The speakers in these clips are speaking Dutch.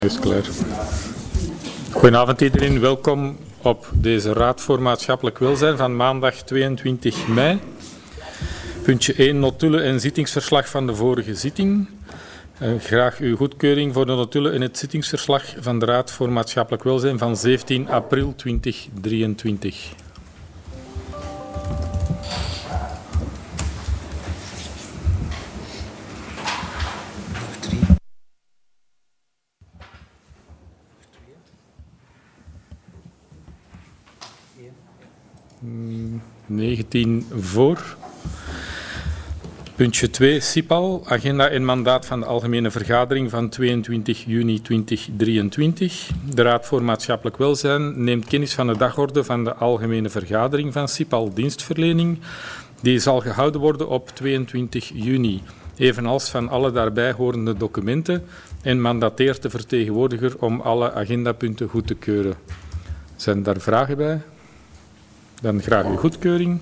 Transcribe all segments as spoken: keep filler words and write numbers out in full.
Is klaar. Goedenavond iedereen, welkom op deze Raad voor Maatschappelijk Welzijn van maandag tweeëntwintig mei. Puntje één, notulen en zittingsverslag van de vorige zitting. Uh, graag uw goedkeuring voor de notulen en het zittingsverslag van de Raad voor Maatschappelijk Welzijn van zeventien april tweeduizend drieëntwintig. negentien voor. Puntje twee, S I P A L, agenda en mandaat van de Algemene Vergadering van tweeëntwintig juni tweeduizend drieëntwintig. De Raad voor Maatschappelijk Welzijn neemt kennis van de dagorde van de Algemene Vergadering van S I P A L dienstverlening. Die zal gehouden worden op tweeëntwintig juni, evenals van alle daarbij horende documenten, en mandateert de vertegenwoordiger om alle agendapunten goed te keuren. Zijn daar vragen bij? Dan graag uw goedkeuring.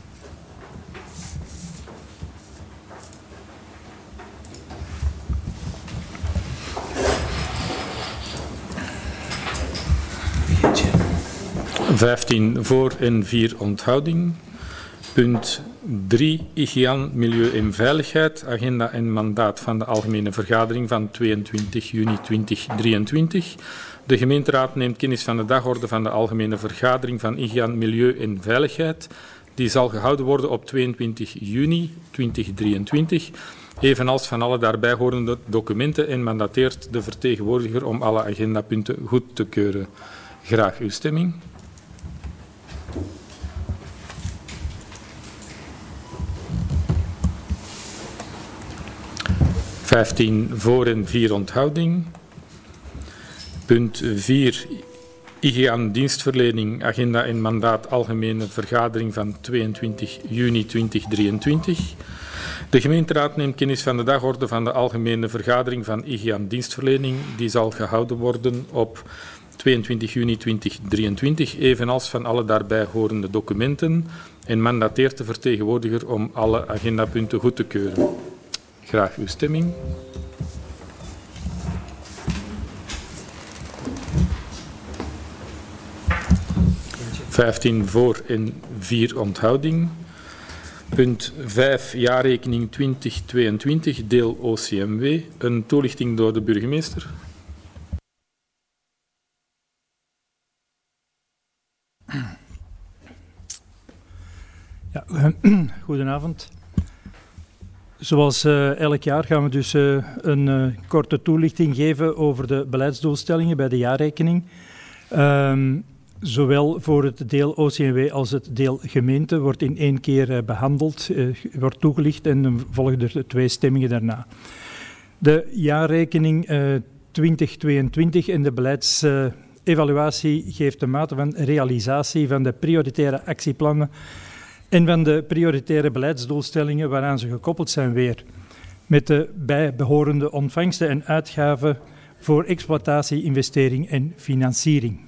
vijftien voor en vier onthouding. Punt drie, hygiëne, milieu en veiligheid, agenda en mandaat van de Algemene Vergadering van tweeëntwintig juni tweeduizend drieëntwintig. De gemeenteraad neemt kennis van de dagorde van de Algemene Vergadering van hygiëne, milieu en veiligheid. Die zal gehouden worden op tweeëntwintig juni tweeduizend drieëntwintig, evenals van alle daarbij horende documenten, en mandateert de vertegenwoordiger om alle agendapunten goed te keuren. Graag uw stemming. vijftien voor en vier onthouding. Punt vier, hygiëne dienstverlening, agenda en mandaat Algemene Vergadering van tweeëntwintig juni tweeduizend drieëntwintig. De gemeenteraad neemt kennis van de dagorde van de Algemene Vergadering van hygiëne dienstverlening. Die zal gehouden worden op tweeëntwintig juni tweeduizend drieëntwintig, evenals van alle daarbij horende documenten, en mandateert de vertegenwoordiger om alle agendapunten goed te keuren. Graag uw stemming. vijftien voor en vier onthouding. Punt vijf, jaarrekening twintig tweeëntwintig, deel O C M W. Een toelichting door de burgemeester. Ja, goedenavond. Zoals uh, elk jaar gaan we dus uh, een uh, korte toelichting geven over de beleidsdoelstellingen bij de jaarrekening. Um, Zowel voor het deel O C M W als het deel gemeente wordt in één keer uh, behandeld, uh, wordt toegelicht, en dan volgen er twee stemmingen daarna. De jaarrekening uh, twintig tweeëntwintig en de beleidsevaluatie uh, geeft de mate van realisatie van de prioritaire actieplannen en van de prioritaire beleidsdoelstellingen waaraan ze gekoppeld zijn weer, met de bijbehorende ontvangsten en uitgaven voor exploitatie, investering en financiering.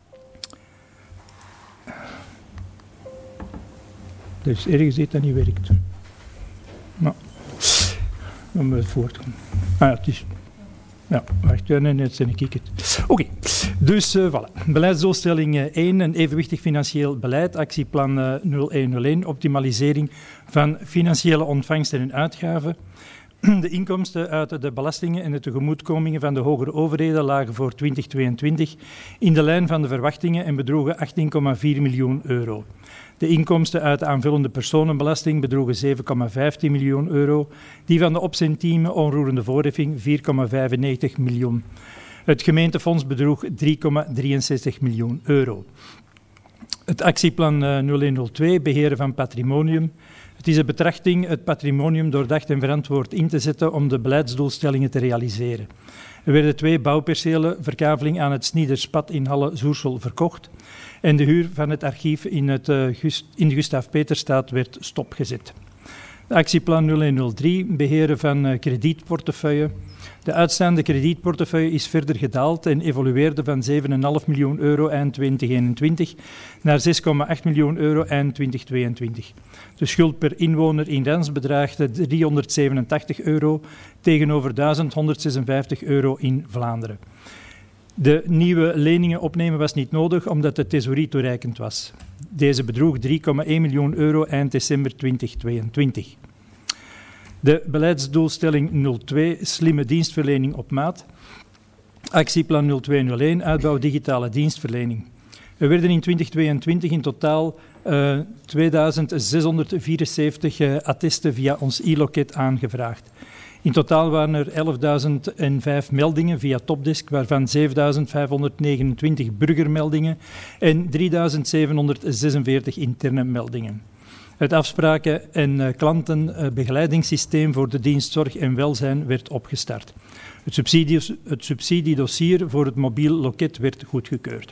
Dus ergens dit dat niet werkt. Nou, dan moet het voortgaan. Ah ja, het is... Ja, wacht, nee, net zijn ik het. Oké, okay. Dus uh, voilà. Beleidsdoelstelling één, een evenwichtig financieel beleid. Actieplan uh, nul één nul één, optimalisering van financiële ontvangsten en uitgaven. De inkomsten uit de belastingen en de tegemoetkomingen van de hogere overheden lagen voor twintig tweeëntwintig in de lijn van de verwachtingen en bedroegen achttien komma vier miljoen euro. De inkomsten uit de aanvullende personenbelasting bedroegen zeven komma vijftien miljoen euro. Die van de opcentiemen onroerende voorheffing vier komma vijfennegentig miljoen. Het gemeentefonds bedroeg drie komma drieënzestig miljoen euro. Het actieplan nul één nul twee, beheren van patrimonium. Het is de betrachting het patrimonium doordacht en verantwoord in te zetten om de beleidsdoelstellingen te realiseren. Er werden twee bouwpercelen, verkaveling aan het Sniederspad in Halle-Zoersel, verkocht en de huur van het archief in, het, uh, Gust- in de Gustav Peterstraat werd stopgezet. De actieplan nul één nul drie, beheren van uh, kredietportefeuille. De uitstaande kredietportefeuille is verder gedaald en evolueerde van zeven komma vijf miljoen euro eind twintig eenentwintig naar zes komma acht miljoen euro eind twintig tweeëntwintig. De schuld per inwoner in Rens bedraagt driehonderdzevenentachtig euro tegenover duizend honderdzesenvijftig euro in Vlaanderen. De nieuwe leningen opnemen was niet nodig omdat de thesaurie toereikend was. Deze bedroeg drie komma één miljoen euro eind december twintig tweeëntwintig. De beleidsdoelstelling nul twee, slimme dienstverlening op maat. Actieplan nul twee nul één, uitbouw digitale dienstverlening. Er werden in twintig tweeëntwintig in totaal uh, tweeduizend zeshonderdvierenzeventig uh, attesten via ons e-loket aangevraagd. In totaal waren er elfduizend vijf meldingen via Topdesk, waarvan zevenduizend vijfhonderdnegenentwintig burgermeldingen en drieduizend zevenhonderdzesenveertig interne meldingen. Het afspraken- en uh, klantenbegeleidingssysteem voor de dienst Zorg en Welzijn werd opgestart. Het, subsidies, het subsidiedossier voor het mobiel loket werd goedgekeurd.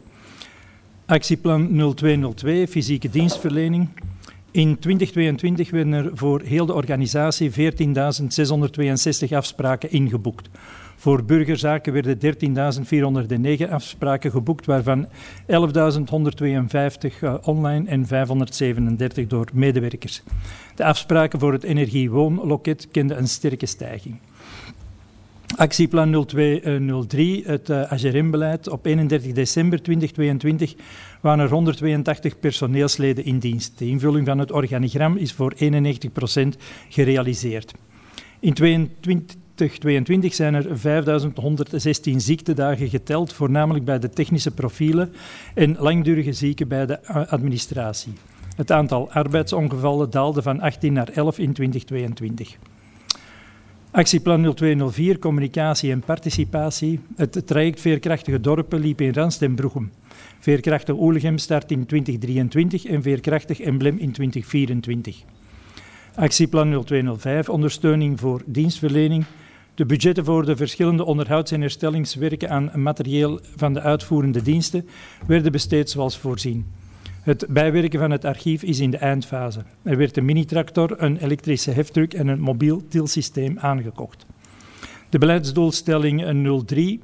Actieplan nul twee nul twee, fysieke dienstverlening. In twintig tweeëntwintig werden er voor heel de organisatie veertienduizend zeshonderdtweeënzestig afspraken ingeboekt. Voor burgerzaken werden dertienduizend vierhonderdnegen afspraken geboekt, waarvan elfduizend honderdtweeënvijftig uh, online en vijfhonderdzevenendertig door medewerkers. De afspraken voor het energiewoonloket kenden een sterke stijging. Actieplan nul twee nul drie, het uh, A G R M-beleid. Op eenendertig december twintig tweeëntwintig waren er honderdtweeëntachtig personeelsleden in dienst. De invulling van het organigram is voor eenennegentig procent gerealiseerd. In twintig tweeëntwintig zijn er vijfduizend honderdzestien ziektedagen geteld, voornamelijk bij de technische profielen en langdurige zieken bij de administratie. Het aantal arbeidsongevallen daalde van achttien naar elf in twintig tweeëntwintig. Actieplan nul twee nul vier, communicatie en participatie. Het traject Veerkrachtige Dorpen liep in Ranst en Broegem. Veerkrachtig Oelegem start in twintig drieëntwintig en Veerkrachtig Emblem in twintig vierentwintig. Actieplan nul twee nul vijf, ondersteuning voor dienstverlening. De budgetten voor de verschillende onderhouds- en herstellingswerken aan materieel van de uitvoerende diensten werden besteed zoals voorzien. Het bijwerken van het archief is in de eindfase. Er werd een mini-tractor, een elektrische heftruck en een mobiel tilsysteem aangekocht. De beleidsdoelstelling nul drie.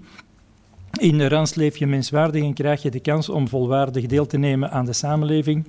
In Ranst leef je menswaardig en krijg je de kans om volwaardig deel te nemen aan de samenleving.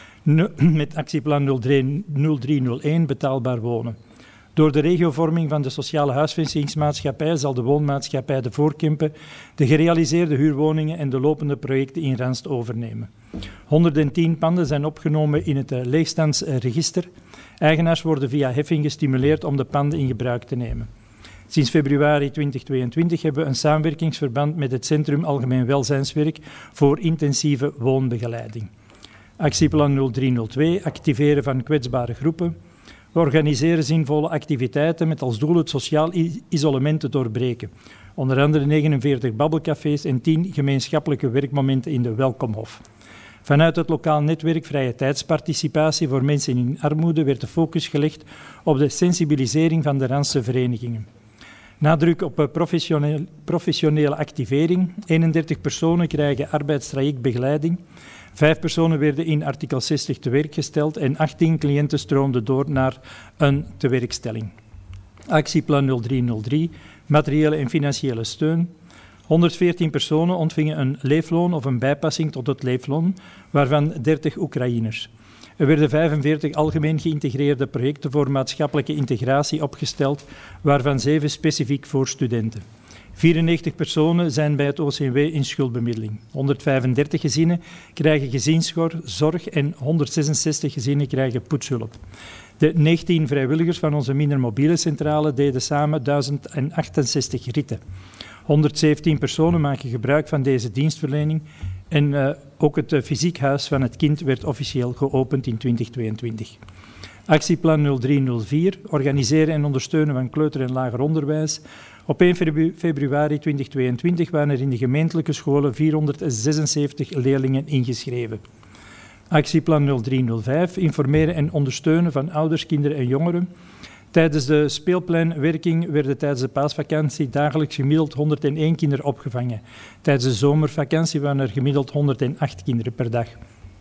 Met actieplan nul drie nul één, betaalbaar wonen. Door de regiovorming van de sociale huisvestingsmaatschappij zal de woonmaatschappij de Voorkempen de gerealiseerde huurwoningen en de lopende projecten in Ranst overnemen. honderdtien panden zijn opgenomen in het leegstandsregister. Eigenaars worden via heffing gestimuleerd om de panden in gebruik te nemen. Sinds februari twintig tweeëntwintig hebben we een samenwerkingsverband met het Centrum Algemeen Welzijnswerk voor intensieve woonbegeleiding. Actieplan nul drie nul twee, activeren van kwetsbare groepen. We organiseren zinvolle activiteiten met als doel het sociaal isolement te doorbreken. Onder andere negenenveertig babbelcafés en tien gemeenschappelijke werkmomenten in de Welkomhof. Vanuit het lokaal netwerk Vrije Tijdsparticipatie voor mensen in armoede werd de focus gelegd op de sensibilisering van de Randse verenigingen. Nadruk op professionele, professionele activering. eenendertig personen krijgen arbeidstrajectbegeleiding. Vijf personen werden in artikel zestig te werk gesteld en achttien cliënten stroomden door naar een tewerkstelling. Actieplan nul drie nul drie, materiële en financiële steun. honderdveertien personen ontvingen een leefloon of een bijpassing tot het leefloon, waarvan dertig Oekraïners. Er werden vijfenveertig algemeen geïntegreerde projecten voor maatschappelijke integratie opgesteld, waarvan zeven specifiek voor studenten. vierennegentig personen zijn bij het O C M W in schuldbemiddeling. honderdvijfendertig gezinnen krijgen gezinszorg en honderdzesenzestig gezinnen krijgen poetshulp. De negentien vrijwilligers van onze minder mobiele centrale deden samen duizend achtenzestig ritten. honderdzeventien personen maken gebruik van deze dienstverlening en uh, ook het uh, fysiek huis van het kind werd officieel geopend in twintig tweeëntwintig. Actieplan nul drie nul vier, organiseren en ondersteunen van kleuter- en lager onderwijs. Op één februari twintig tweeëntwintig waren er in de gemeentelijke scholen vierhonderdzesenzeventig leerlingen ingeschreven. Actieplan nul drie nul vijf, informeren en ondersteunen van ouders, kinderen en jongeren. Tijdens de speelpleinwerking werden tijdens de paasvakantie dagelijks gemiddeld honderdéén kinderen opgevangen. Tijdens de zomervakantie waren er gemiddeld honderdacht kinderen per dag.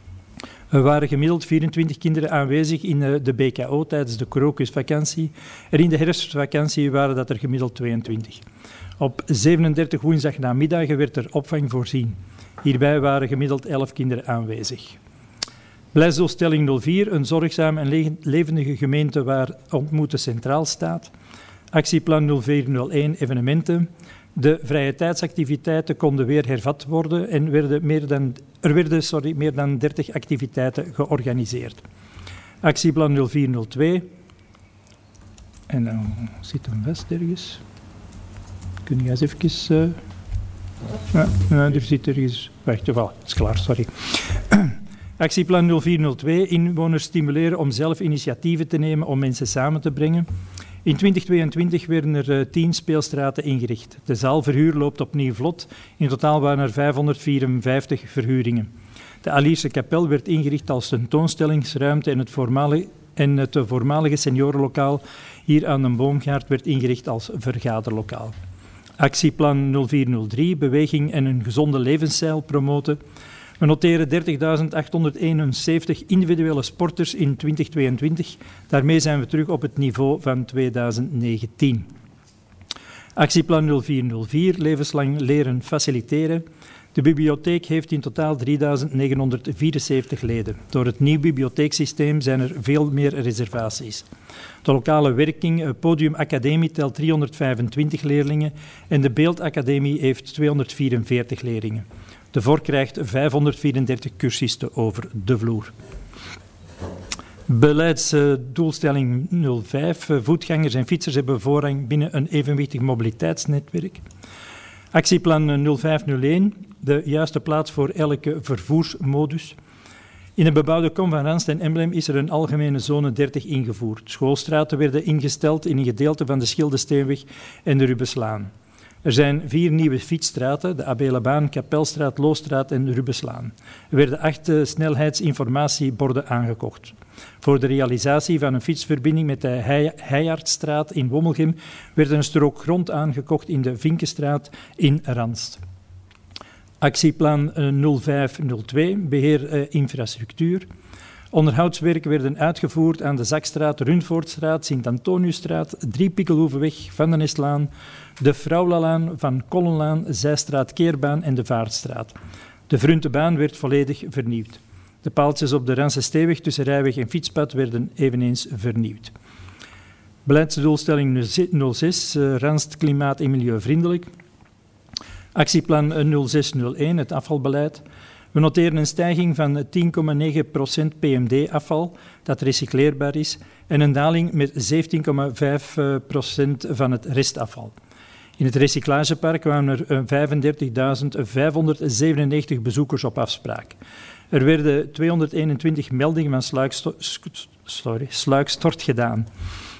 Er waren gemiddeld vierentwintig kinderen aanwezig in de B K O tijdens de krokusvakantie en in de herfstvakantie waren dat er gemiddeld tweeëntwintig. Op zevenendertig woensdagnamiddagen werd er opvang voorzien. Hierbij waren gemiddeld elf kinderen aanwezig. Beleidsdoelstelling nul vier, een zorgzame en levendige gemeente waar ontmoeten centraal staat. Actieplan nul vier nul één, evenementen. De vrije tijdsactiviteiten konden weer hervat worden en werden meer dan, er werden sorry, meer dan dertig activiteiten georganiseerd. Actieplan nul vier nul twee. En dan zit hem vast ergens. Kun je eens even... Uh... Ja, ja, er zit ergens... Wacht, voilà, het is klaar, sorry. Actieplan nul vier nul twee. Inwoners stimuleren om zelf initiatieven te nemen om mensen samen te brengen. In twintig tweeëntwintig werden er uh, tien speelstraten ingericht. De zaalverhuur loopt opnieuw vlot. In totaal waren er vijfhonderdvierenvijftig verhuringen. De Alierse kapel werd ingericht als tentoonstellingsruimte en het voormalige, en het voormalige seniorenlokaal hier aan de Boomgaard werd ingericht als vergaderlokaal. Actieplan nul vier nul drie, beweging en een gezonde levensstijl promoten. We noteren dertigduizend achthonderdeenenzeventig individuele sporters in twintig tweeëntwintig. Daarmee zijn we terug op het niveau van tweeduizend negentien. Actieplan nul vier nul vier, levenslang leren faciliteren. De bibliotheek heeft in totaal drieduizend negenhonderdvierenzeventig leden. Door het nieuw bibliotheeksysteem zijn er veel meer reservaties. De lokale werking Podium Academie telt driehonderdvijfentwintig leerlingen en de Beeldacademie heeft tweehonderdvierenveertig leerlingen. De V O R krijgt vijfhonderdvierendertig cursisten over de vloer. Beleidsdoelstelling nul vijf. Voetgangers en fietsers hebben voorrang binnen een evenwichtig mobiliteitsnetwerk. Actieplan nul vijf nul een. De juiste plaats voor elke vervoersmodus. In de bebouwde kom van Ranst en Emblem is er een algemene zone dertig ingevoerd. Schoolstraten werden ingesteld in een gedeelte van de Schildesteenweg en de Rubenslaan. Er zijn vier nieuwe fietsstraten, de Abelabaan, Kapelstraat, Loostraat en Rubenslaan. Er werden acht uh, snelheidsinformatieborden aangekocht. Voor de realisatie van een fietsverbinding met de Heij- Heijaardstraat in Wommelgem werd een strook grond aangekocht in de Vinkenstraat in Ranst. Actieplan uh, nul vijf nul twee, beheer uh, infrastructuur. Onderhoudswerken werden uitgevoerd aan de Zakstraat, Rundvoortstraat, Sint-Antoniusstraat, Drie Pikkelhoevenweg, Van den Nestlaan, de Fraulalaan, Van Kollenlaan, Zijstraat, Keerbaan en de Vaartstraat. De Vruntebaan werd volledig vernieuwd. De paaltjes op de Ranse Steeweg tussen rijweg en fietspad werden eveneens vernieuwd. Beleidsdoelstelling nul zes, uh, Ranst klimaat- en milieuvriendelijk. Actieplan nul zes nul een, het afvalbeleid. We noteren een stijging van tien komma negen procent P M D-afval, dat recycleerbaar is, en een daling met zeventien komma vijf procent van het restafval. In het recyclagepark kwamen er vijfendertigduizend vijfhonderdzevenennegentig bezoekers op afspraak. Er werden tweehonderdeenentwintig meldingen van sluiksto- sorry, sluikstort gedaan.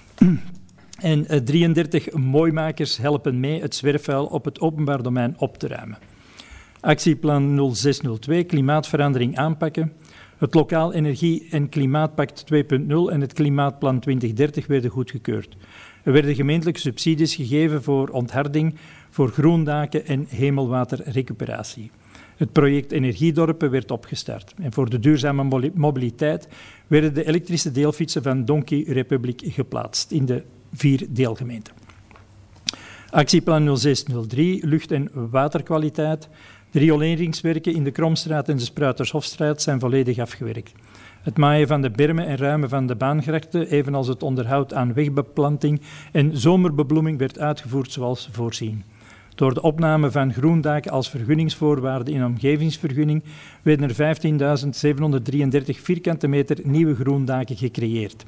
En drieëndertig mooimakers helpen mee het zwerfvuil op het openbaar domein op te ruimen. Actieplan nul zes nul twee, klimaatverandering aanpakken. Het Lokaal Energie- en Klimaatpact twee punt nul en het Klimaatplan twintig dertig werden goedgekeurd. Er werden gemeentelijke subsidies gegeven voor ontharding, voor groendaken en hemelwaterrecuperatie. Het project Energiedorpen werd opgestart. En voor de duurzame mobiliteit werden de elektrische deelfietsen van Donkey Republic geplaatst in de vier deelgemeenten. Actieplan nul zes nul drie, lucht- en waterkwaliteit. De rioleringswerken in de Kromstraat en de Spruitershofstraat zijn volledig afgewerkt. Het maaien van de bermen en ruimen van de baangrachten, evenals het onderhoud aan wegbeplanting en zomerbebloeming werd uitgevoerd zoals voorzien. Door de opname van groendaken als vergunningsvoorwaarde in omgevingsvergunning werden er vijftienduizend zevenhonderddrieëndertig vierkante meter nieuwe groendaken gecreëerd.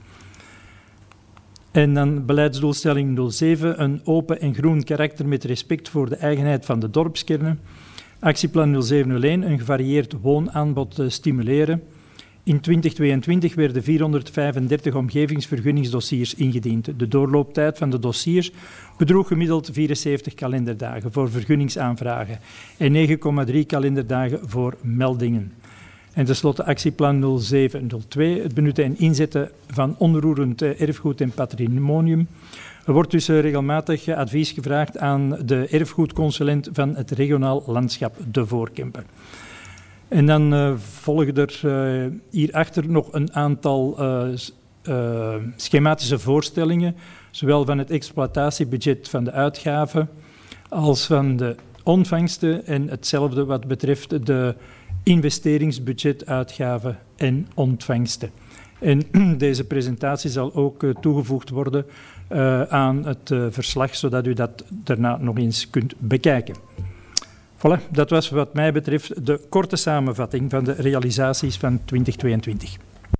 En dan beleidsdoelstelling nul zeven, een open en groen karakter met respect voor de eigenheid van de dorpskernen. Actieplan nul zeven nul een, een gevarieerd woonaanbod stimuleren. In twintig tweeëntwintig werden vierhonderdvijfendertig omgevingsvergunningsdossiers ingediend. De doorlooptijd van de dossiers bedroeg gemiddeld vierenzeventig kalenderdagen voor vergunningsaanvragen en negen komma drie kalenderdagen voor meldingen. En tenslotte actieplan nul zeven nul twee, het benutten en inzetten van onroerend erfgoed en patrimonium. Er wordt dus regelmatig advies gevraagd aan de erfgoedconsulent van het regionaal landschap De Voorkemper. En dan uh, volgen er uh, hierachter nog een aantal uh, uh, schematische voorstellingen, zowel van het exploitatiebudget van de uitgaven als van de ontvangsten en hetzelfde wat betreft de investeringsbudget, uitgaven en ontvangsten. En deze presentatie zal ook uh, toegevoegd worden uh, aan het uh, verslag, zodat u dat daarna nog eens kunt bekijken. Voilà, dat was wat mij betreft de korte samenvatting van de realisaties van twintig tweeëntwintig.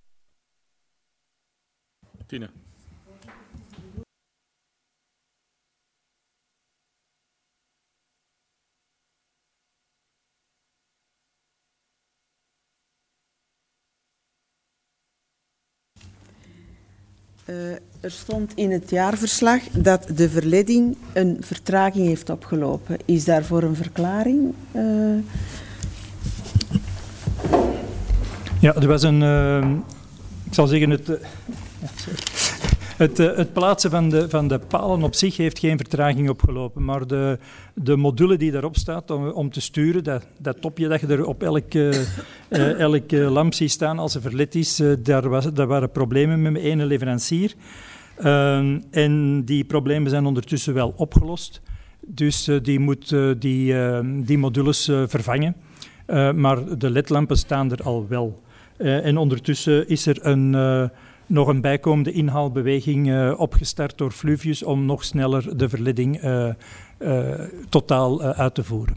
Tine. Uh, er stond in het jaarverslag dat de verleiding een vertraging heeft opgelopen. Is daarvoor een verklaring? Uh... Ja, er was een... Uh, ik zal zeggen, het... Uh, ja, Het, uh, het plaatsen van de, van de palen op zich heeft geen vertraging opgelopen, maar de, de module die daarop staat om, om te sturen, dat, dat topje dat je er op elk, uh, uh, elk uh, lamp ziet staan als ze verlet is, uh, daar, was, daar waren problemen met mijn ene leverancier. Uh, en die problemen zijn ondertussen wel opgelost, dus uh, die moet uh, die, uh, die modules uh, vervangen. Uh, maar de ledlampen staan er al wel. Uh, en ondertussen is er een... Uh, nog een bijkomende inhaalbeweging uh, opgestart door Fluvius om nog sneller de verleiding uh, uh, totaal uh, uit te voeren.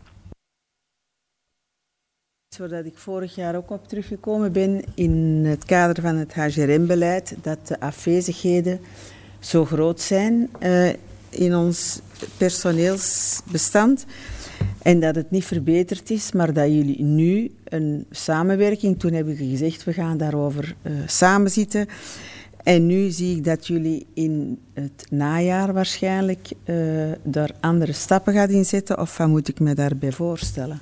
Zodat ik vorig jaar ook op teruggekomen ben in het kader van het H G R M-beleid, dat de afwezigheden zo groot zijn uh, in ons personeelsbestand en dat het niet verbeterd is, maar dat jullie nu een samenwerking, toen heb ik gezegd, we gaan daarover uh, samenzitten. En nu zie ik dat jullie in het najaar waarschijnlijk uh, daar andere stappen gaan inzetten, of wat moet ik me daarbij voorstellen?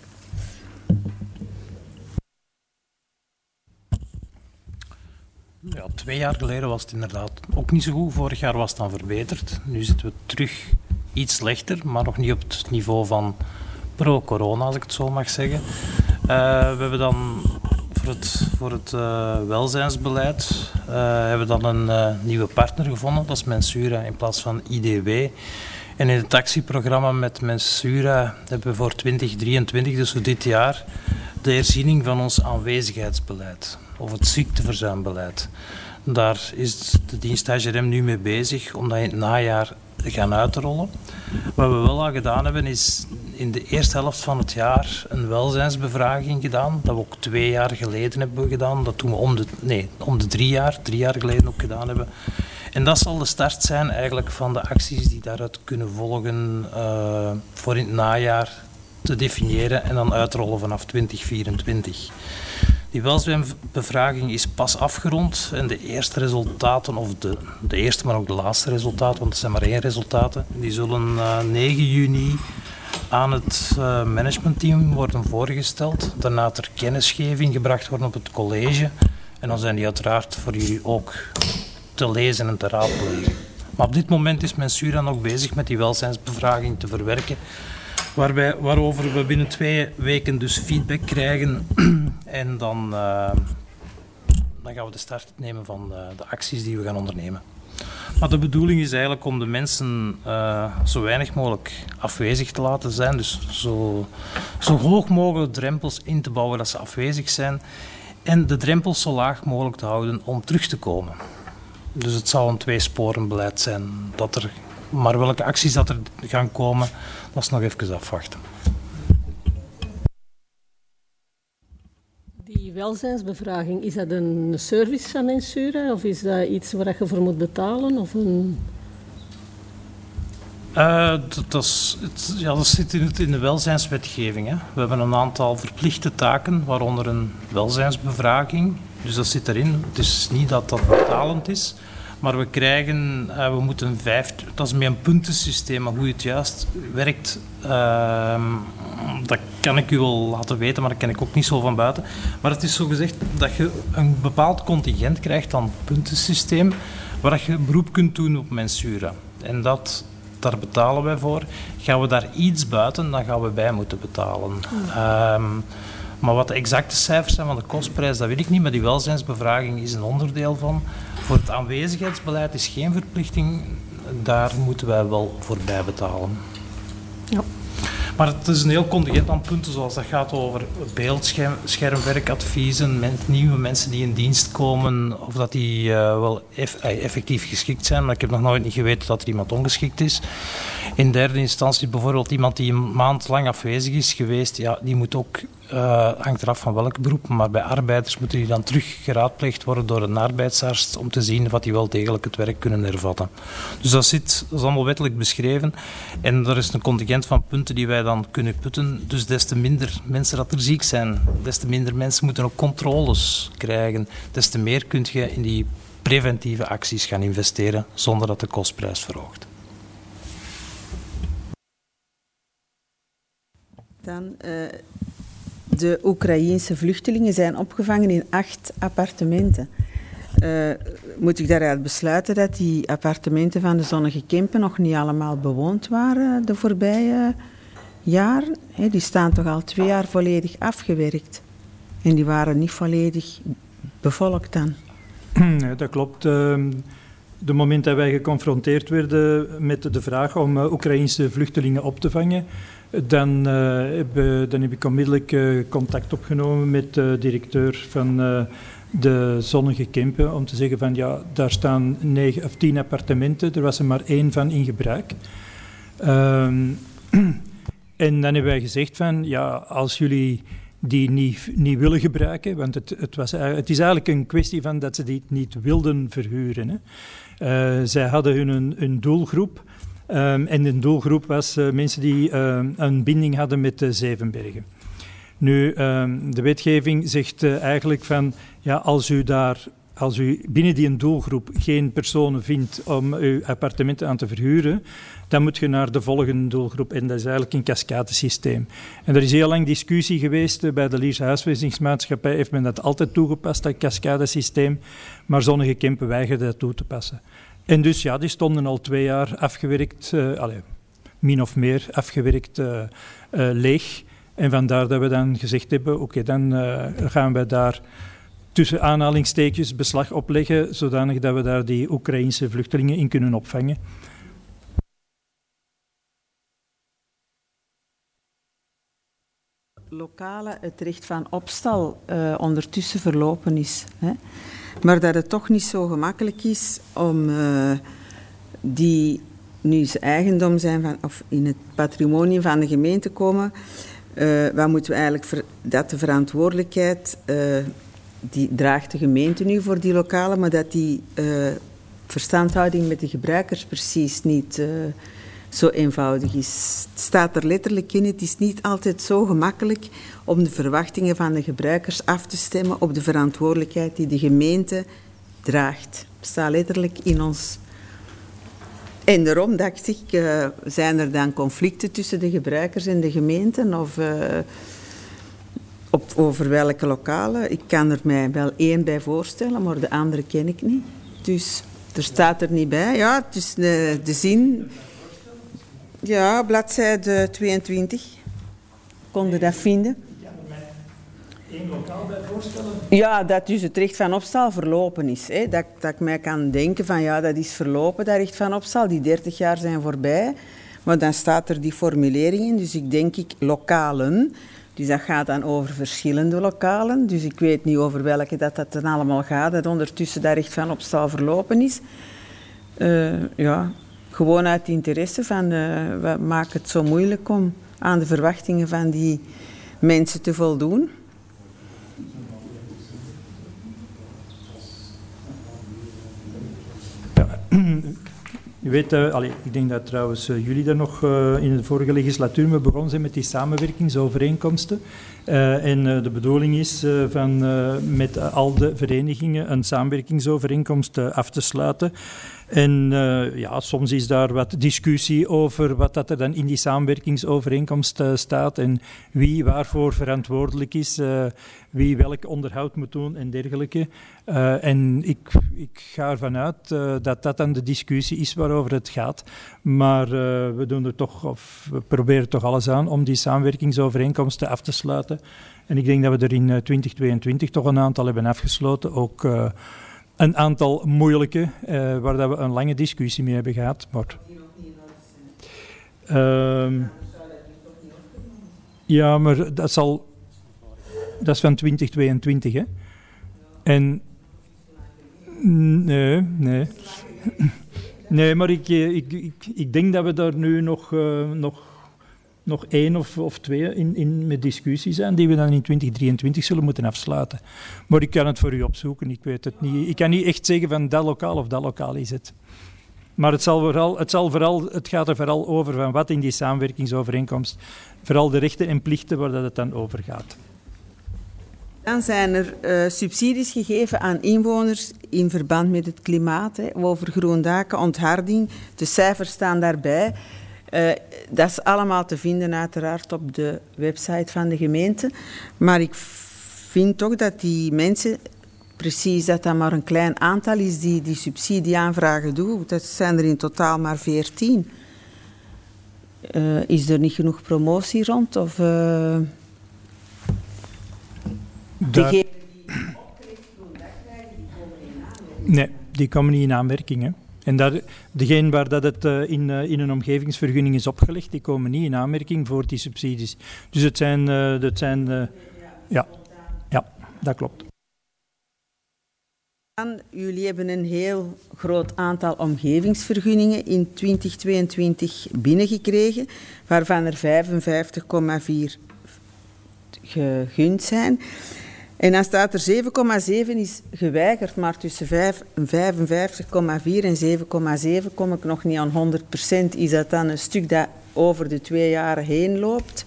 Ja, twee jaar geleden was het inderdaad ook niet zo goed. Vorig jaar was het dan verbeterd. Nu zitten we terug iets slechter, maar nog niet op het niveau van pro-corona, als ik het zo mag zeggen. Uh, we hebben dan voor het, voor het uh, welzijnsbeleid uh, hebben we dan een uh, nieuwe partner gevonden. Dat is Mensura in plaats van I D W. En in het actieprogramma met Mensura hebben we voor twintig drieëntwintig, dus voor dit jaar, de herziening van ons aanwezigheidsbeleid. Of het ziekteverzuimbeleid. Daar is de dienst H G R M nu mee bezig om dat in het najaar te gaan uitrollen. Wat we wel al gedaan hebben is in de eerste helft van het jaar een welzijnsbevraging gedaan. Dat we ook twee jaar geleden hebben gedaan. Dat doen we om de, nee, om de drie jaar, drie jaar geleden ook gedaan hebben. En dat zal de start zijn eigenlijk van de acties die daaruit kunnen volgen uh, voor in het najaar te definiëren en dan uitrollen vanaf twintig vierentwintig. Die welzijnsbevraging is pas afgerond en de eerste resultaten, of de, de eerste maar ook de laatste resultaten, want er zijn maar één resultaten, die zullen uh, negen juni aan het uh, managementteam worden voorgesteld. Daarna ter kennisgeving gebracht worden op het college en dan zijn die uiteraard voor jullie ook te lezen en te raadplegen. Maar op dit moment is Mensura nog bezig met die welzijnsbevraging te verwerken. Waarbij, waarover we binnen twee weken dus feedback krijgen en dan, uh, dan gaan we de start nemen van de, de acties die we gaan ondernemen. Maar de bedoeling is eigenlijk om de mensen uh, zo weinig mogelijk afwezig te laten zijn, dus zo, zo hoog mogelijk drempels in te bouwen dat ze afwezig zijn en de drempels zo laag mogelijk te houden om terug te komen. Dus het zal een tweesporenbeleid zijn, dat er, maar welke acties dat er gaan komen, dat is nog even afwachten. Die welzijnsbevraging, is dat een service van Mensura of is dat iets waar je voor moet betalen? Of een... Uh, dat, dat, is, het, ja, dat zit in, het, in de welzijnswetgeving. Hè. We hebben een aantal verplichte taken, waaronder een welzijnsbevraging. Dus dat zit erin. Het is niet dat dat betalend is. Maar we krijgen, uh, we moeten vijf, dat is meer een puntensysteem, maar hoe het juist werkt, uh, dat kan ik u wel laten weten, maar dat ken ik ook niet zo van buiten. Maar het is zo gezegd dat je een bepaald contingent krijgt aan het puntensysteem, waar je beroep kunt doen op Mensura. En dat, daar betalen wij voor. Gaan we daar iets buiten, dan gaan we bij moeten betalen. Um, maar wat de exacte cijfers zijn van de kostprijs, dat weet ik niet, maar die welzijnsbevraging is een onderdeel van. Voor het aanwezigheidsbeleid is geen verplichting, daar moeten wij wel voor bijbetalen. Ja. Maar Maar het is een heel contingent aan punten, zoals dat gaat over beeldschermwerkadviezen, men, nieuwe mensen die in dienst komen, of dat die uh, wel eff, effectief geschikt zijn. Maar ik heb nog nooit niet geweten dat er iemand ongeschikt is. In derde instantie bijvoorbeeld iemand die een maand lang afwezig is geweest, ja, die moet ook, uh, hangt eraf van welk beroep, maar bij arbeiders moeten die dan terug geraadpleegd worden door een arbeidsarts om te zien wat die wel degelijk het werk kunnen hervatten. Dus dat, zit, dat is allemaal wettelijk beschreven en er is een contingent van punten die wij dan kunnen putten. Dus des te minder mensen dat er ziek zijn, des te minder mensen moeten ook controles krijgen, des te meer kun je in die preventieve acties gaan investeren zonder dat de kostprijs verhoogt. Dan, uh, de Oekraïense vluchtelingen zijn opgevangen in acht appartementen. Uh, moet ik daaruit besluiten dat die appartementen van de Zonnige Kempen nog niet allemaal bewoond waren de voorbije jaren? He, die staan toch al twee jaar volledig afgewerkt. En die waren niet volledig bevolkt dan. Nee, dat klopt. Uh, de moment dat wij geconfronteerd werden met de vraag om uh, Oekraïense vluchtelingen op te vangen, Dan, uh, heb, uh, dan heb ik onmiddellijk uh, contact opgenomen met de directeur van uh, de Zonnige Kempen om te zeggen van ja, daar staan negen of tien appartementen, er was er maar één van in gebruik. Um, en dan hebben wij gezegd van ja, als jullie die niet, niet willen gebruiken, want het, het, was, het is eigenlijk een kwestie van dat ze die niet wilden verhuren. Hè. Uh, zij hadden hun, hun doelgroep. Um, en de doelgroep was uh, mensen die uh, een binding hadden met de Zevenbergen. Nu, um, de wetgeving zegt uh, eigenlijk van, ja, als u daar, als u binnen die doelgroep geen personen vindt om uw appartementen aan te verhuren, dan moet je naar de volgende doelgroep. En dat is eigenlijk een cascadesysteem. En er is heel lang discussie geweest. Uh, bij de Lierse Huisvestingsmaatschappij heeft men dat altijd toegepast, dat cascadesysteem. Maar Zonnige Kempen weigerde dat toe te passen. En dus ja, die stonden al twee jaar afgewerkt, uh, allez, min of meer afgewerkt uh, uh, leeg. En vandaar dat we dan gezegd hebben, oké, okay, dan uh, gaan we daar tussen aanhalingstekens beslag op leggen, zodanig dat we daar die Oekraïense vluchtelingen in kunnen opvangen. Lokale het recht van opstal uh, ondertussen verlopen is. Hè? Maar dat het toch niet zo gemakkelijk is om uh, die nu ze eigendom zijn van, of in het patrimonium van de gemeente komen. Uh, wat moeten we eigenlijk ver, dat de verantwoordelijkheid uh, die draagt de gemeente nu voor die lokalen, maar dat die uh, verstandhouding met de gebruikers precies niet uh, zo eenvoudig is. Het staat er letterlijk in, het is niet altijd zo gemakkelijk om de verwachtingen van de gebruikers af te stemmen op de verantwoordelijkheid die de gemeente draagt. Het staat letterlijk in ons. En daarom dacht ik, uh, zijn er dan conflicten tussen de gebruikers en de gemeenten? Of uh, op, over welke lokalen? Ik kan er mij wel één bij voorstellen, maar de andere ken ik niet. Dus er staat er niet bij. Ja, het is de, de zin. Ja, bladzijde tweeëntwintig. Konden dat vinden? Eén lokaal bij voorstellen? Ja, dat dus het recht van opstal verlopen is. Hè. Dat, dat ik mij kan denken van ja, dat is verlopen, dat recht van opstal. Die dertig jaar zijn voorbij. Maar dan staat er die formulering in. Dus ik denk ik lokalen. Dus dat gaat dan over verschillende lokalen. Dus ik weet niet over welke dat, dat dan allemaal gaat. Dat ondertussen dat recht van opstal verlopen is. Uh, ja, gewoon uit interesse van uh, wat maakt het zo moeilijk om aan de verwachtingen van die mensen te voldoen. Je weet, uh, allez, ik denk dat trouwens uh, jullie daar nog uh, in de vorige legislatuur mee begonnen zijn met die samenwerkingsovereenkomsten. Uh, en uh, de bedoeling is uh, van uh, met uh, al de verenigingen een samenwerkingsovereenkomst uh, af te sluiten. En uh, ja, soms is daar wat discussie over wat dat er dan in die samenwerkingsovereenkomst uh, staat en wie waarvoor verantwoordelijk is, uh, wie welk onderhoud moet doen en dergelijke. Uh, en ik, ik ga ervan uit uh, dat dat dan de discussie is waarover het gaat. Maar uh, we doen er toch, of we proberen toch alles aan om die samenwerkingsovereenkomsten af te sluiten. En ik denk dat we er in uh, twintig tweeëntwintig toch een aantal hebben afgesloten, ook uh, een aantal moeilijke, uh, waar dat we een lange discussie mee hebben gehad. Maar, uh, Ja, maar dat zal... Dat is van twintig tweeëntwintig, hè. En... Nee, nee. Nee, maar ik, ik, ik, ik denk dat we daar nu nog, uh, nog, nog één of, of twee in, in met discussie zijn, die we dan in twintig drieëntwintig zullen moeten afsluiten. Maar ik kan het voor u opzoeken, ik weet het niet. Ik kan niet echt zeggen van dat lokaal of dat lokaal is het. Maar het, zal vooral, het, zal vooral, het gaat er vooral over van wat in die samenwerkingsovereenkomst, vooral de rechten en plichten waar dat het dan over gaat. Dan zijn er uh, subsidies gegeven aan inwoners in verband met het klimaat, hè, over groendaken, ontharding. De cijfers staan daarbij. Uh, dat is allemaal te vinden uiteraard op de website van de gemeente. Maar ik vind toch dat die mensen, precies dat dat maar een klein aantal is die die subsidieaanvragen doen. Dat zijn er in totaal maar veertien. Uh, is er niet genoeg promotie rond? Of... Uh, Daar... Degenen die opgericht groendak krijgen, die komen in aanmerking? Nee, die komen niet in aanmerking. Hè. En daar, degenen waar dat het uh, in, uh, in een omgevingsvergunning is opgelegd, die komen niet in aanmerking voor die subsidies. Dus het zijn... Uh, het zijn uh, ja, ja, dat klopt. Jullie hebben een heel groot aantal omgevingsvergunningen in twintig tweeëntwintig binnengekregen, waarvan er vijfenvijftig komma vier gegund zijn. En dan staat er zeven komma zeven is geweigerd, maar tussen vijfenvijftig komma vier en zeven komma zeven kom ik nog niet aan honderd procent. Is dat dan een stuk dat over de twee jaren heen loopt?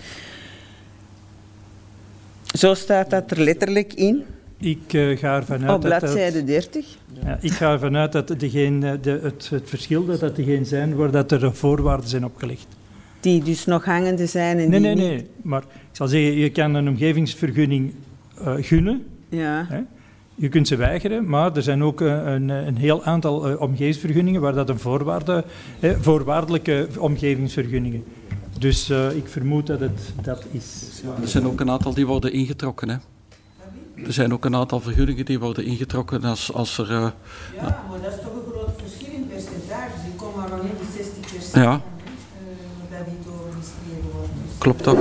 Zo staat dat er letterlijk in. Ik uh, ga ervan uit op bladzijde dat, dertig. Ja, ik ga ervan uit dat degene, de, het, het verschil dat dat degene zijn waar dat er voorwaarden zijn opgelegd. Die dus nog hangende zijn en nee, die nee, niet... nee. Maar ik zal zeggen, je kan een omgevingsvergunning uh, gunnen. Ja. Hè? Je kunt ze weigeren, maar er zijn ook uh, een, een heel aantal uh, omgevingsvergunningen waar dat een voorwaarde, uh, voorwaardelijke omgevingsvergunningen. Dus uh, ik vermoed dat het dat is. Ja, er zijn ook een aantal die worden ingetrokken, hè. Er zijn ook een aantal vergunningen die worden ingetrokken als, als er... Uh, ja, maar dat is toch een groot verschil in percentages. Die komen maar nog in de zestig procent. Ja. Uh, dat niet overgeschreven wordt. Dus klopt toch?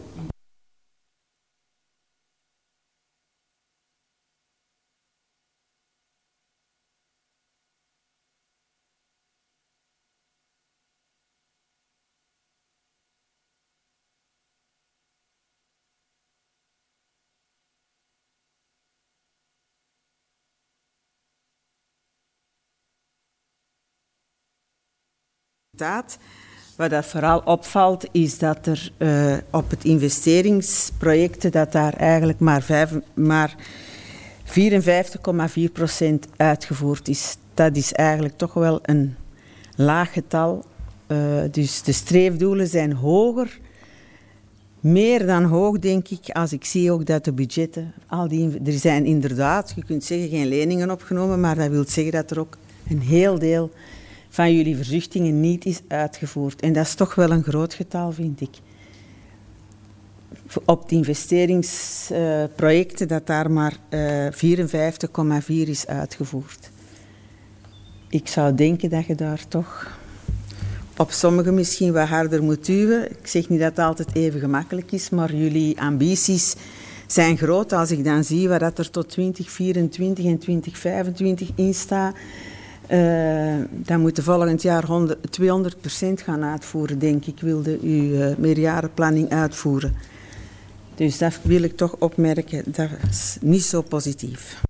Wat dat vooral opvalt, is dat er uh, op het investeringsprojecten dat daar eigenlijk maar, maar vierenvijftig komma vier procent uitgevoerd is. Dat is eigenlijk toch wel een laag getal. Uh, dus de streefdoelen zijn hoger, meer dan hoog, denk ik, als ik zie ook dat de budgetten, al die, er zijn inderdaad, je kunt zeggen, geen leningen opgenomen, maar dat wil zeggen dat er ook een heel deel van jullie verzuchtingen niet is uitgevoerd. En dat is toch wel een groot getal, vind ik. Op de investeringsprojecten uh, dat daar maar uh, vierenvijftig komma vier is uitgevoerd. Ik zou denken dat je daar toch op sommige misschien wat harder moet duwen. Ik zeg niet dat het altijd even gemakkelijk is, maar jullie ambities zijn groot. Als ik dan zie wat er tot twintig vierentwintig en twintig vijfentwintig in staat, Uh, dan moet je volgend jaar honderd, tweehonderd procent gaan uitvoeren, denk ik, wilde u uh, meerjarenplanning uitvoeren. Dus dat wil ik toch opmerken, dat is niet zo positief.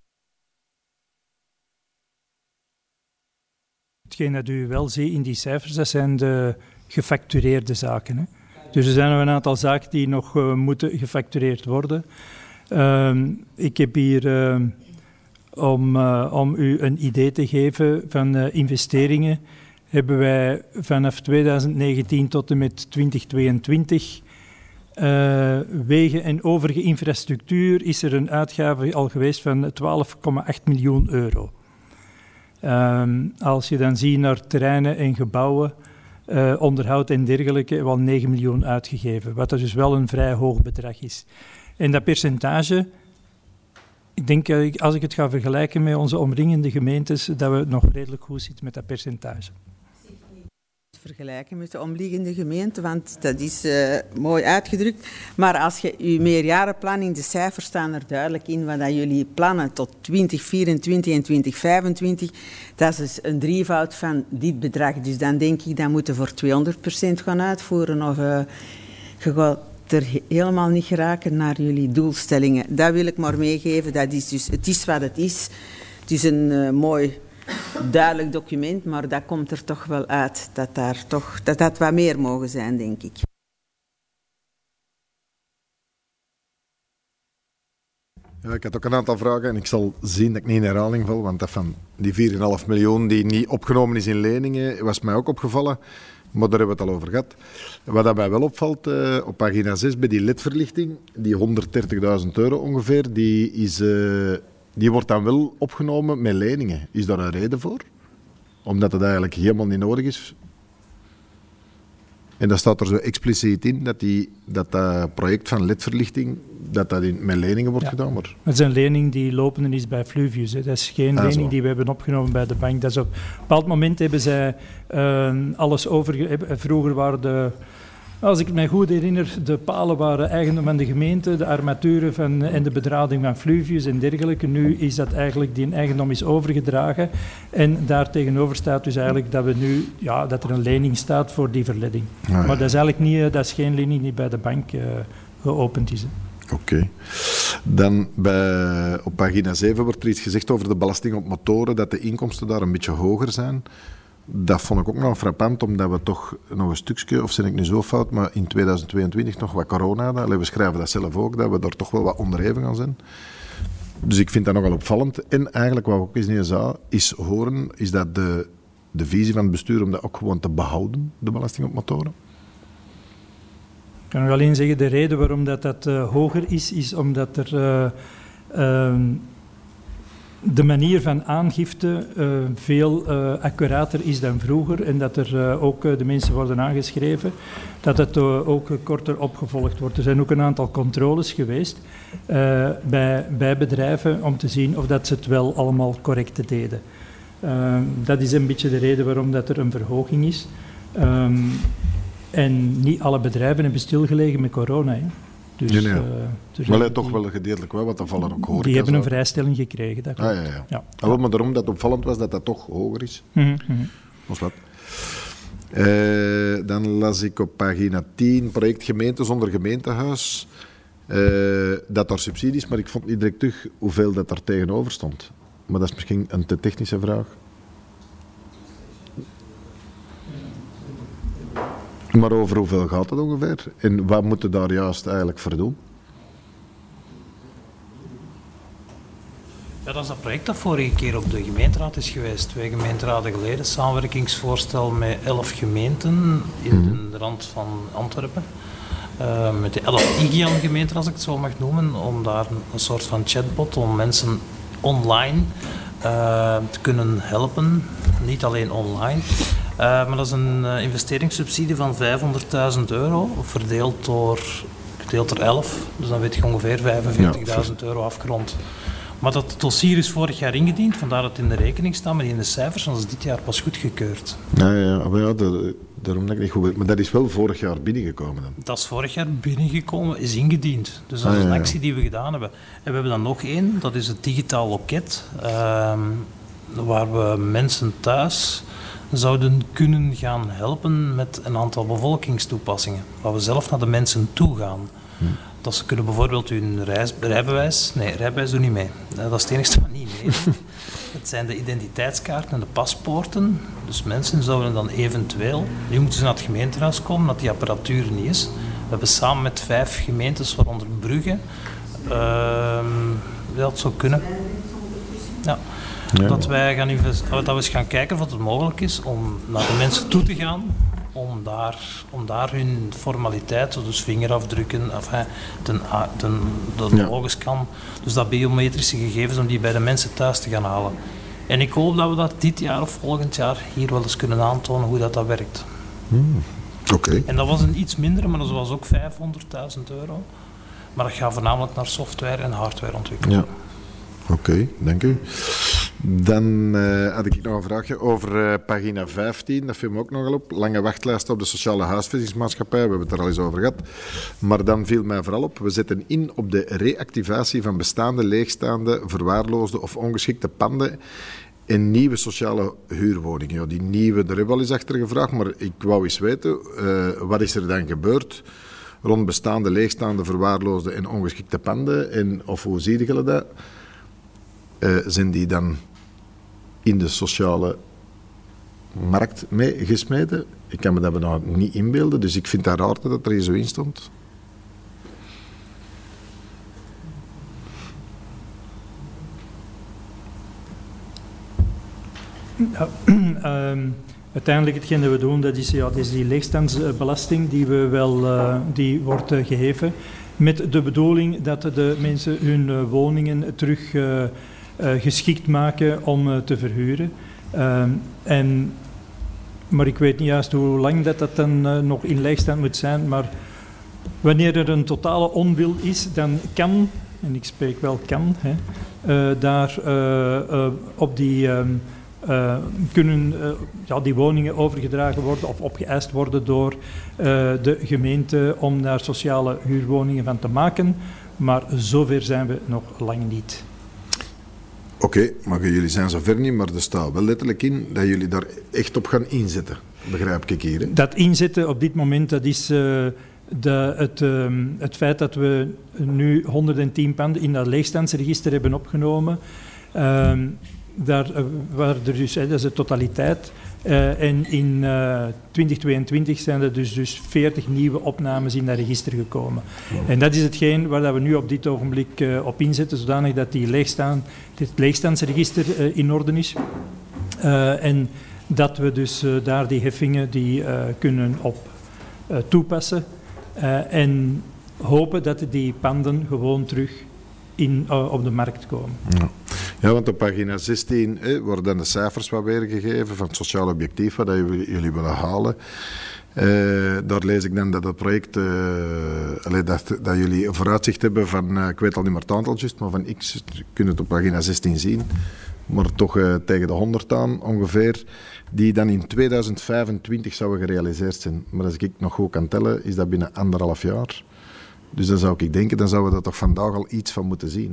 Hetgeen dat u wel ziet in die cijfers, dat zijn de gefactureerde zaken. Hè? Dus er zijn nog een aantal zaken die nog uh, moeten gefactureerd worden. Uh, ik heb hier... Uh, Om, uh, om u een idee te geven van uh, investeringen, hebben wij vanaf twintig negentien tot en met twintig tweeëntwintig uh, wegen en overige infrastructuur is er een uitgave al geweest van twaalf komma acht miljoen euro. Um, als je dan ziet naar terreinen en gebouwen, uh, onderhoud en dergelijke, wel negen miljoen uitgegeven, wat dus wel een vrij hoog bedrag is. En dat percentage... Ik denk, als ik het ga vergelijken met onze omringende gemeentes, dat we nog redelijk goed zitten met dat percentage. te vergelijken met de omliggende gemeenten, want dat is uh, mooi uitgedrukt. Maar als je je meerjarenplanning, de cijfers staan er duidelijk in wat dat jullie plannen tot twintig vierentwintig en twintig vijfentwintig. Dat is dus een drievoud van dit bedrag. Dus dan denk ik, dat moeten we voor tweehonderd procent gaan uitvoeren. Of uh, je gaat er helemaal niet geraken naar jullie doelstellingen. Dat wil ik maar meegeven. Dat is dus, het is wat het is. Het is een uh, mooi, duidelijk document, maar dat komt er toch wel uit. Dat daar toch, dat dat wat meer mogen zijn, denk ik. Ja, ik had ook een aantal vragen en ik zal zien dat ik niet in herhaling val, want dat van die vier komma vijf miljoen die niet opgenomen is in leningen, was mij ook opgevallen. Maar daar hebben we het al over gehad. Wat dat mij wel opvalt, uh, op pagina zes bij die L E D-verlichting, die honderddertigduizend euro ongeveer, die, is, uh, die wordt dan wel opgenomen met leningen. Is daar een reden voor? Omdat het eigenlijk helemaal niet nodig is. En dat staat er zo expliciet in, dat die, dat, dat project van L E D-verlichting, dat dat in, met leningen wordt ja. gedaan. Maar... Het is een lening die lopende is bij Fluvius. Hè. Dat is geen ah, lening zo. die we hebben opgenomen bij de bank. Dat is op een bepaald moment hebben zij uh, alles over... Vroeger waren de... Als ik het mij goed herinner, de palen waren eigendom van de gemeente, de armaturen van, en de bedrading van Fluvius en dergelijke. Nu is dat eigenlijk, die eigendom is overgedragen. En daartegenover staat dus eigenlijk dat, we nu, ja, dat er een lening staat voor die verleiding. Ah, ja. Maar dat is eigenlijk niet, dat is geen lening die bij de bank uh, geopend is. Oké. Okay. Dan bij, op pagina zeven wordt er iets gezegd over de belasting op motoren, dat de inkomsten daar een beetje hoger zijn. Dat vond ik ook nog frappant, omdat we toch nog een stukje, of ben ik nu zo fout, maar in tweeduizend tweeëntwintig nog wat corona hadden. Allee, we schrijven dat zelf ook, dat we daar toch wel wat onderhevig aan zijn. Dus ik vind dat nogal opvallend. En eigenlijk, wat ik ook eens niet zou, is horen, is dat de, de visie van het bestuur om dat ook gewoon te behouden, de belasting op motoren? Ik kan nog alleen zeggen, de reden waarom dat, dat uh, hoger is, is omdat er... Uh, uh, de manier van aangifte uh, veel uh, accurater is dan vroeger en dat er uh, ook uh, de mensen worden aangeschreven, dat het uh, ook uh, korter opgevolgd wordt. Er zijn ook een aantal controles geweest uh, bij, bij bedrijven om te zien of dat ze het wel allemaal correct deden. Uh, dat is een beetje de reden waarom dat er een verhoging is. Um, en niet alle bedrijven hebben stilgelegen met corona. Hè. Dus, nee, nee. Uh, dus maar die, toch wel gedeeltelijk wel, want dat vallen ook hoger. Die hebben een vrijstelling gekregen, dat klopt. Ah, ja, ja. Ja. Ah, maar daarom dat het opvallend was dat dat toch hoger is. Mm-hmm, mm-hmm. Was wat. Uh, dan las ik op pagina tien, project gemeente zonder gemeentehuis, uh, dat daar subsidies, maar ik vond niet direct terug hoeveel dat daar tegenover stond. Maar dat is misschien een te technische vraag. Maar over hoeveel gaat het ongeveer? En wat moeten daar juist eigenlijk voor doen? Ja, dat is dat project dat vorige keer op de gemeenteraad is geweest. Twee gemeenteraden geleden. Samenwerkingsvoorstel met elf gemeenten in mm. de rand van Antwerpen. Uh, met de elf I G I A N-gemeenten, als ik het zo mag noemen. Om daar een, een soort van chatbot om mensen online uh, te kunnen helpen. Niet alleen online. Uh, maar dat is een uh, investeringssubsidie van vijfhonderdduizend euro, verdeeld door, verdeeld door elf. Dus dan weet je ongeveer vijfenveertigduizend euro afgerond. Maar dat dossier is vorig jaar ingediend, vandaar dat het in de rekening staat, maar niet in de cijfers, want dat is dit jaar pas goedgekeurd. Ja, ja, maar ja, dat, daarom dat ik niet goed weet. Maar dat is wel vorig jaar binnengekomen dan? Dat is vorig jaar binnengekomen, is ingediend. Dus dat is ah, een actie die we gedaan hebben. En we hebben dan nog één, dat is het digitaal loket, uh, waar we mensen thuis zouden kunnen gaan helpen met een aantal bevolkingstoepassingen, waar we zelf naar de mensen toe gaan. Hm. Dat ze kunnen bijvoorbeeld hun reis, rijbewijs, nee, rijbewijs doen niet mee. Dat is het enige wat niet mee. Het zijn de identiteitskaarten en de paspoorten. Dus mensen zouden dan eventueel, nu moeten ze naar het gemeentehuis komen, dat die apparatuur niet is. We hebben samen met vijf gemeentes, waaronder Brugge, uh, dat zou kunnen. Ja. Ja. Dat wij gaan invest- dat we eens gaan kijken of het mogelijk is om naar de mensen toe te gaan, om daar, om daar hun formaliteit, dus vingerafdrukken, enfin, ten, ten, de ja. logisch-scan, dus dat biometrische gegevens, om die bij de mensen thuis te gaan halen. En ik hoop dat we dat dit jaar of volgend jaar hier wel eens kunnen aantonen hoe dat, dat werkt. Hmm. Okay. En dat was een iets minder, maar dat was ook vijfhonderdduizend euro. Maar dat gaat voornamelijk naar software en hardwareontwikkeling. Ja. Oké, okay, dank u. Dan uh, had ik nog een vraagje over uh, pagina vijftien, dat viel me ook nogal op. Lange wachtlijsten op de sociale huisvestingsmaatschappij, we hebben het er al eens over gehad. Maar dan viel mij vooral op, we zetten in op de reactivatie van bestaande, leegstaande, verwaarloosde of ongeschikte panden en nieuwe sociale huurwoningen. Ja, die nieuwe, daar hebben we al eens achter gevraagd, maar ik wou eens weten, uh, wat is er dan gebeurd rond bestaande, leegstaande, verwaarloosde en ongeschikte panden? En, of hoe zie je dat? Uh, zijn die dan in de sociale markt mee gesmeten? Ik kan me dat nou niet inbeelden, dus ik vind het raar dat het er hier zo in stond. Ja, um, uiteindelijk hetgeen dat we doen, dat is, ja, dat is die leegstandsbelasting die, we wel, uh, die wordt uh, geheven met de bedoeling dat de mensen hun uh, woningen terug uh, uh, geschikt maken om uh, te verhuren. Uh, en, maar ik weet niet juist hoe lang dat, dat dan uh, nog in leegstand moet zijn, maar wanneer er een totale onwil is, dan kan, en ik spreek wel kan, hè, uh, daar uh, uh, op die... Um, Uh, kunnen uh, ja, die woningen overgedragen worden of opgeëist worden door uh, de gemeente om daar sociale huurwoningen van te maken. Maar zover zijn we nog lang niet. Oké, okay, maar jullie zijn zover niet, maar er staat wel letterlijk in dat jullie daar echt op gaan inzetten. Begrijp ik hier. Hè? Dat inzetten op dit moment, dat is uh, de, het, uh, het feit dat we nu honderdtien panden in dat leegstandsregister hebben opgenomen. Uh, Daar uh, waren er dus, hè, dat is de totaliteit. Uh, en in uh, twintig tweeëntwintig zijn er dus, dus veertig nieuwe opnames in dat register gekomen. Oh. En dat is hetgeen waar dat we nu op dit ogenblik uh, op inzetten, zodanig dat die leegstaan, dit leegstandsregister uh, in orde is. Uh, en dat we dus uh, daar die heffingen die, uh, kunnen op uh, toepassen. Uh, en hopen dat die panden gewoon terug in, uh, op de markt komen. Ja. Ja, want op pagina zestien eh, worden dan de cijfers wat weergegeven van het sociaal objectief wat jullie, jullie willen halen. Uh, daar lees ik dan dat het project, uh, allee, dat, dat jullie een vooruitzicht hebben van, uh, ik weet al niet meer het aantal juist, maar van x, je kunt het op pagina zestien zien, maar toch uh, tegen de honderd aan ongeveer, die dan in tweeduizend vijfentwintig zouden gerealiseerd zijn. Maar als ik nog goed kan tellen, is dat binnen anderhalf jaar. Dus dan zou ik denken, dan zouden we daar toch vandaag al iets van moeten zien, hè?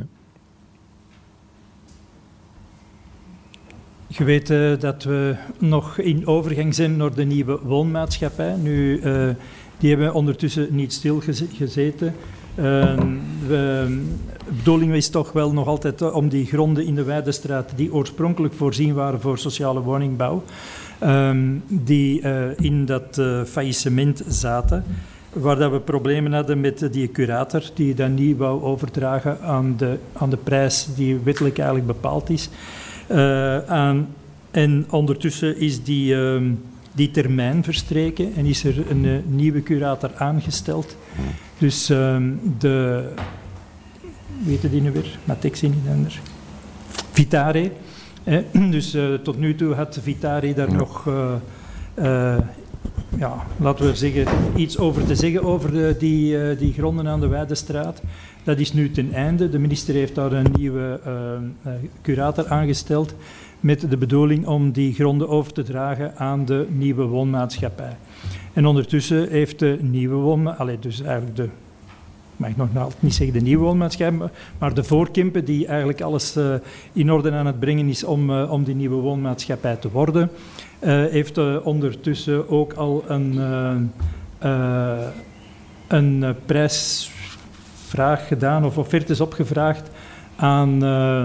Je weet uh, dat we nog in overgang zijn naar de nieuwe woonmaatschappij. Nu, uh, die hebben ondertussen niet stilgezeten. Uh, we, de bedoeling is toch wel nog altijd uh, om die gronden in de Weidestraat, die oorspronkelijk voorzien waren voor sociale woningbouw, uh, die uh, in dat uh, faillissement zaten, waar dat we problemen hadden met die curator, die dat niet wou overdragen aan de, aan de prijs die wettelijk eigenlijk bepaald is. Uh, aan, en ondertussen is die, uh, die termijn verstreken en is er een uh, nieuwe curator aangesteld. Dus uh, de, weet je die nu weer? Matexi niet anders. Vitare. Eh, dus uh, tot nu toe had Vitare daar ja. nog, uh, uh, ja, laten we zeggen, iets over te zeggen over de, die, uh, die gronden aan de Weidestraat. Dat is nu ten einde. De minister heeft daar een nieuwe uh, uh, curator aangesteld met de bedoeling om die gronden over te dragen aan de nieuwe woonmaatschappij. En ondertussen heeft de nieuwe woonmaatschappij, dus eigenlijk de, mag ik nog altijd niet zeggen de nieuwe woonmaatschappij, maar de voorkempen die eigenlijk alles uh, in orde aan het brengen is om, uh, om die nieuwe woonmaatschappij te worden, uh, heeft uh, ondertussen ook al een, uh, uh, een uh, prijs... vraag gedaan of offertes opgevraagd aan uh,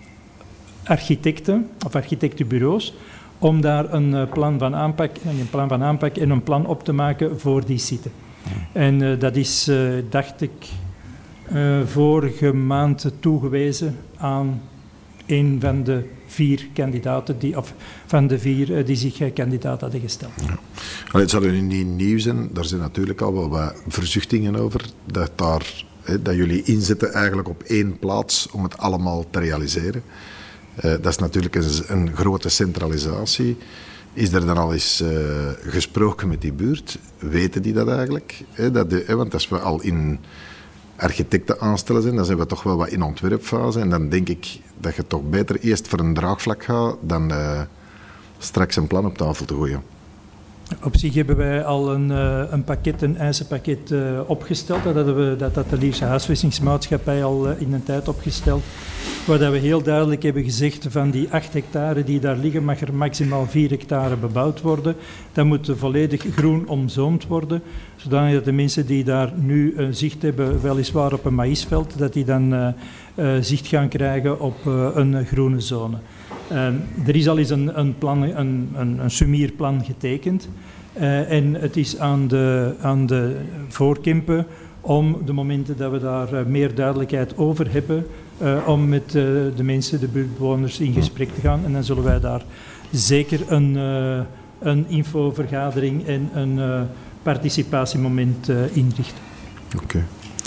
architecten of architectenbureaus om daar een uh, plan van aanpak, een plan van aanpak en een plan op te maken voor die site. En uh, dat is, uh, dacht ik, uh, vorige maand toegewezen aan een van de vier kandidaten die, of van de vier uh, die zich uh, kandidaat hadden gesteld. Ja. Allee, het zal nu niet nieuw zijn, daar zijn natuurlijk al wel wat verzuchtingen over, dat daar... He, dat jullie inzetten eigenlijk op één plaats om het allemaal te realiseren. Uh, dat is natuurlijk een, een grote centralisatie. Is er dan al eens uh, gesproken met die buurt? Weten die dat eigenlijk? He, dat de, he, want als we al in architecten aanstellen zijn, dan zijn we toch wel wat in ontwerpfase. En dan denk ik dat je toch beter eerst voor een draagvlak gaat dan uh, straks een plan op tafel te gooien. Op zich hebben wij al een, uh, een pakket, een eisenpakket uh, opgesteld. Dat hadden we, dat had de Lierse Huisvestingsmaatschappij al uh, in een tijd opgesteld. Waar dat we heel duidelijk hebben gezegd van die acht hectare die daar liggen, mag er maximaal vier hectare bebouwd worden. Dat moet volledig groen omzoomd worden. Zodat de mensen die daar nu uh, zicht hebben, weliswaar op een maïsveld, dat die dan uh, uh, zicht gaan krijgen op uh, een groene zone. Uh, er is al eens een, een, plan, een, een, een sumierplan getekend uh, en het is aan de, aan de voorkempen om de momenten dat we daar uh, meer duidelijkheid over hebben, uh, om met uh, de mensen, de buurtbewoners in gesprek te gaan. En dan zullen wij daar zeker een, uh, een infovergadering en een uh, participatiemoment uh, inrichten. Oké. Okay.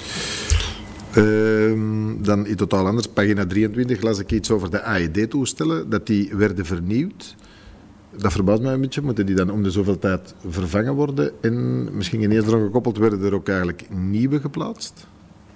Uh, dan in totaal anders, pagina drieëntwintig las ik iets over de A E D-toestellen, dat die werden vernieuwd. Dat verbaast mij een beetje, moeten die dan om de zoveel tijd vervangen worden? En misschien ineens eraan gekoppeld werden er ook eigenlijk nieuwe geplaatst?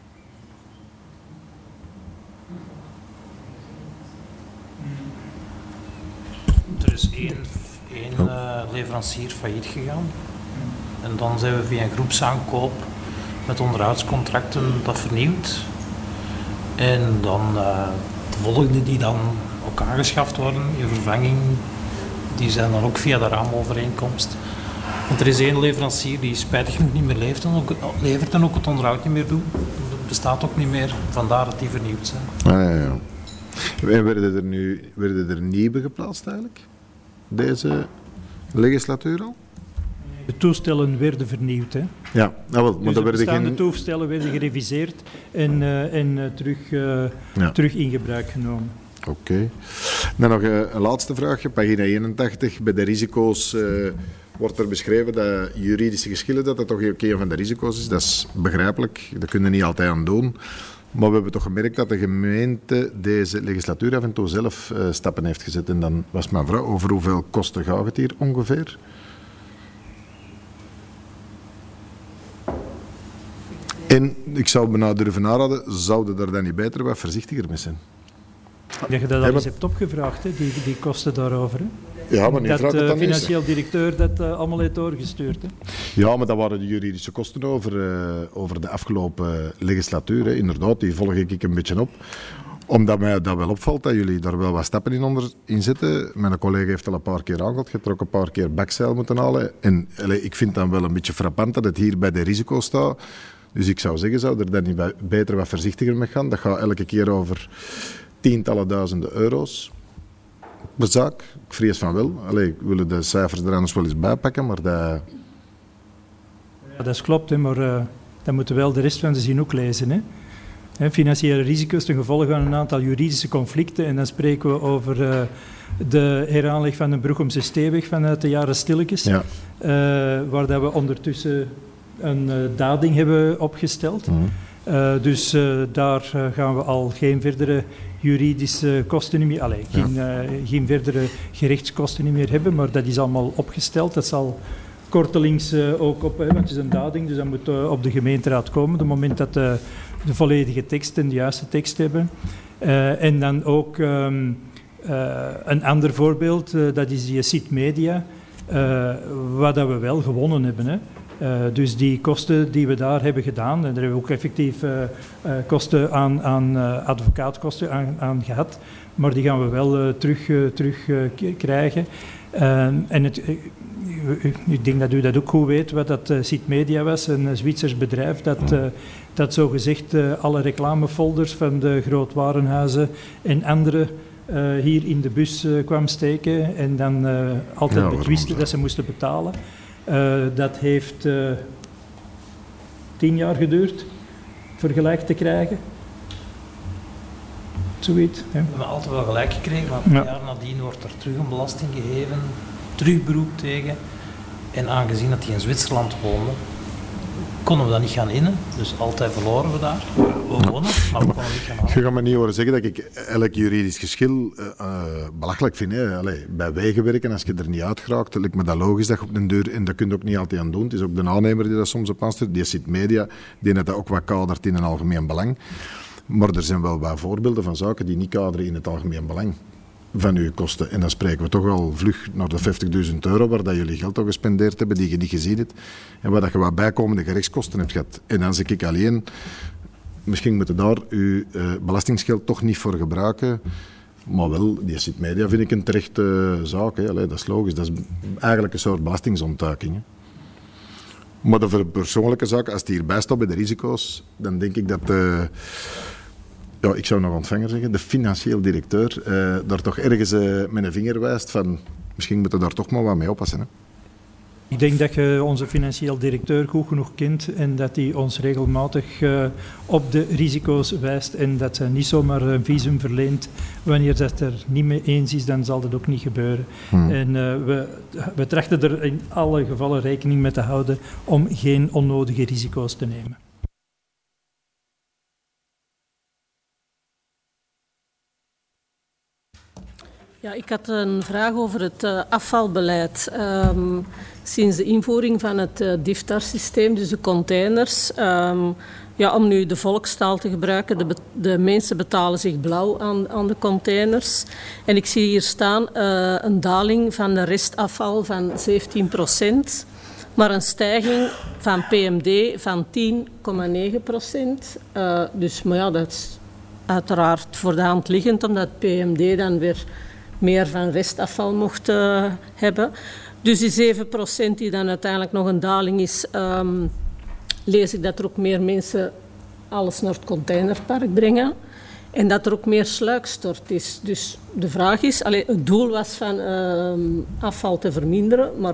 Er is één, één oh. uh, leverancier failliet gegaan. En dan zijn we via een groepsaankoop met onderhoudscontracten dat vernieuwd. En dan uh, de volgende die dan ook aangeschaft worden in vervanging, die zijn dan ook via de raamovereenkomst. Want er is één leverancier die spijtig genoeg niet meer leeft en ook, levert en ook het onderhoud niet meer doet. Het bestaat ook niet meer, vandaar dat die vernieuwd zijn. Ah, ja, ja. En werden er nu werden er nieuwe geplaatst eigenlijk? Deze legislatuur al? De toestellen werden vernieuwd. Hè? Ja, nou wel, maar dus de werden bestaande geen... toestellen werden gereviseerd en, uh, en uh, terug, uh, ja. terug in gebruik genomen. Oké. Okay. Dan nog uh, een laatste vraagje, pagina eenentachtig. Bij de risico's uh, wordt er beschreven dat juridische geschillen, dat dat toch ook een van de risico's is. Dat is begrijpelijk, daar kunnen we niet altijd aan doen. Maar we hebben toch gemerkt dat de gemeente deze legislatuur af en toe zelf uh, stappen heeft gezet. En dan was mijn vraag, over hoeveel kosten gaat het hier ongeveer? En ik zou bijna durven aanraden, zouden er dan niet beter wat voorzichtiger mee zijn? Dat je dat al eens hebt opgevraagd, hè? Die, die kosten daarover. Hè? Ja, maar nu vraagt het dan de financieel directeur dat uh, allemaal heeft doorgestuurd. Hè? Ja, maar dat waren de juridische kosten over, uh, over de afgelopen legislatuur. Hè. Inderdaad, die volg ik een beetje op. Omdat mij dat wel opvalt, dat jullie daar wel wat stappen in, onder, in zetten. Mijn collega heeft al een paar keer aangehaald, je hebt er ook een paar keer bakzeil moeten halen. En allez, ik vind dan wel een beetje frappant dat het hier bij de risico's staat. Dus ik zou zeggen, zou er dan niet beter wat voorzichtiger mee gaan? Dat gaat elke keer over tientallen duizenden euro's per zaak. Ik vrees van wel. Allee, ik wil de cijfers er anders wel eens bijpakken, maar dat... Ja, dat klopt, hè, maar uh, dan moeten we wel de rest van de zin ook lezen. Hè. Hè, financiële risico's ten gevolge van een aantal juridische conflicten. En dan spreken we over uh, de heraanleg van de Broegomse Steeweg vanuit de jaren stilletjes. Ja. Uh, waar dat we ondertussen een uh, dading hebben opgesteld. Mm-hmm. Uh, dus uh, daar uh, gaan we al geen verdere juridische kosten meer, allee, geen, ja. uh, geen verdere gerechtskosten meer hebben, maar dat is allemaal opgesteld. Dat zal kortelings uh, ook op, hè, want het is een dading, dus dat moet uh, op de gemeenteraad komen, op het moment dat uh, de volledige tekst en de juiste tekst hebben. Uh, en dan ook um, uh, een ander voorbeeld, uh, dat is die Cit Media, uh, wat dat we wel gewonnen hebben, hè. Uh, dus die kosten die we daar hebben gedaan, en daar hebben we ook effectief uh, uh, kosten aan, aan uh, advocaatkosten aan, aan gehad, maar die gaan we wel uh, terug, uh, terug uh, k- krijgen. Uh, en het, uh, ik denk dat u dat ook goed weet, wat dat uh, Cit Media was, een uh, Zwitsers bedrijf dat, uh, dat zogezegd uh, alle reclamefolders van de grootwarenhuizen en andere uh, hier in de bus uh, kwam steken en dan uh, altijd ja, betwisten dat ze moesten betalen. Uh, dat heeft uh, tien jaar geduurd, vergelijk te krijgen. Zoiets. Ja. We hebben altijd wel gelijk gekregen, maar een ja. jaar nadien wordt er terug een belasting gegeven, terug beroep tegen. En aangezien dat hij in Zwitserland woonde, konden we dat niet gaan innen. Dus altijd verloren we daar. We wonen, maar we konden niet gaan halen. Je gaat me niet horen zeggen dat ik elk juridisch geschil uh, uh, belachelijk vind. Hè. Allee, bij wegen werken, als je er niet uit geraakt, lijkt me dat logisch dat je op een deur, en dat kun je ook niet altijd aan doen. Het is ook de aannemer die dat soms op aanstuurt. Die zit media, die net dat ook wat kadert in een algemeen belang. Maar er zijn wel wat voorbeelden van zaken die niet kaderen in het algemeen belang van uw kosten. En dan spreken we toch al vlug naar de vijftigduizend euro waar dat jullie geld al gespendeerd hebben, die je niet gezien hebt. En waar dat je wat bijkomende gerechtskosten hebt gehad. En dan zeg ik alleen, misschien moeten daar uw uh, belastingsgeld toch niet voor gebruiken. Maar wel, die zit media vind ik een terechte uh, zaak. Hè. Allee, dat is logisch. Dat is eigenlijk een soort belastingsontduiking. Hè. Maar de persoonlijke zaken, als het hierbij staat bij de risico's, dan denk ik dat... Uh, Ja, ik zou nog ontvanger zeggen, de financieel directeur uh, daar toch ergens uh, met een vinger wijst van misschien moeten we daar toch maar wat mee oppassen. Hè? Ik denk dat je onze financieel directeur goed genoeg kent en dat hij ons regelmatig uh, op de risico's wijst en dat hij niet zomaar een visum verleent. Wanneer dat er niet mee eens is, dan zal dat ook niet gebeuren. Hmm. En uh, we, we trachten er in alle gevallen rekening mee te houden om geen onnodige risico's te nemen. Ja, ik had een vraag over het uh, afvalbeleid. Um, sinds de invoering van het uh, D I F T A R-systeem, dus de containers, um, ja, om nu de volkstaal te gebruiken, de, de mensen betalen zich blauw aan, aan de containers. En ik zie hier staan uh, een daling van de restafval van zeventien procent, maar een stijging van P M D van tien komma negen procent. Uh, dus, maar ja, dat is uiteraard voor de hand liggend, omdat P M D dan weer meer van restafval mocht uh, hebben. Dus die zeven procent die dan uiteindelijk nog een daling is, um, lees ik dat er ook meer mensen alles naar het containerpark brengen en dat er ook meer sluikstort is. Dus de vraag is, allee, het doel was van uh, afval te verminderen, maar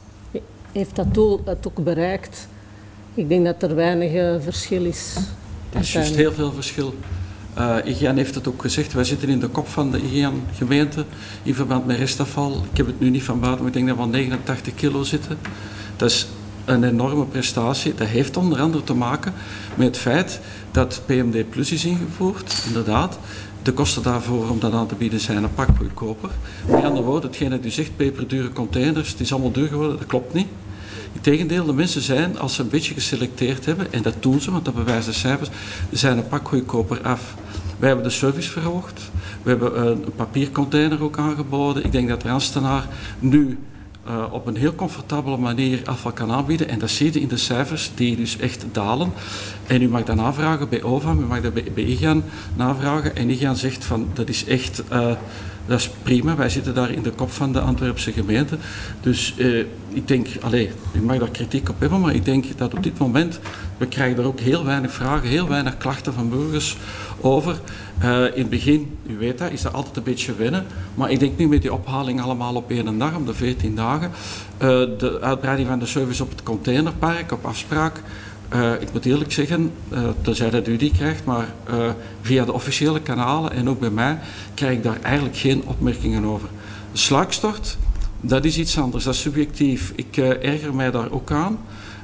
heeft dat doel het ook bereikt? Ik denk dat er weinig uh, verschil is. Er is juist heel veel verschil. Uh, I G N heeft het ook gezegd, wij zitten in de kop van de I G N-gemeente in verband met restafval. Ik heb het nu niet van buiten, maar ik denk dat we aan negenentachtig kilo zitten. Dat is een enorme prestatie. Dat heeft onder andere te maken met het feit dat P M D Plus is ingevoerd, inderdaad. De kosten daarvoor om dat aan te bieden zijn een pak goedkoper. Met andere woorden, hetgeen dat u zegt, peperdure containers, het is allemaal duur geworden, dat klopt niet. Integendeel, de mensen zijn, als ze een beetje geselecteerd hebben, en dat doen ze, want dat bewijzen de cijfers, zijn een pak goedkoper af. Wij hebben de service verhoogd, we hebben een papiercontainer ook aangeboden. Ik denk dat Randstenaar nu uh, op een heel comfortabele manier afval kan aanbieden. En dat zie je in de cijfers, die dus echt dalen. En u mag dat navragen bij O V A M, u mag dat bij, bij I G N navragen. En I G N zegt van, dat is echt... Uh, Dat is prima, wij zitten daar in de kop van de Antwerpse gemeente. Dus uh, ik denk, allez, u mag daar kritiek op hebben, maar ik denk dat op dit moment, we krijgen er ook heel weinig vragen, heel weinig klachten van burgers over. Uh, in het begin, u weet dat, is dat altijd een beetje wennen. Maar ik denk nu met die ophaling allemaal op één dag, om de veertien dagen. Uh, de uitbreiding van de service op het containerpark, op afspraak. Uh, ik moet eerlijk zeggen, uh, tenzij dat u die krijgt, maar uh, via de officiële kanalen en ook bij mij krijg ik daar eigenlijk geen opmerkingen over. Sluikstort, dat is iets anders, dat is subjectief. Ik uh, erger mij daar ook aan.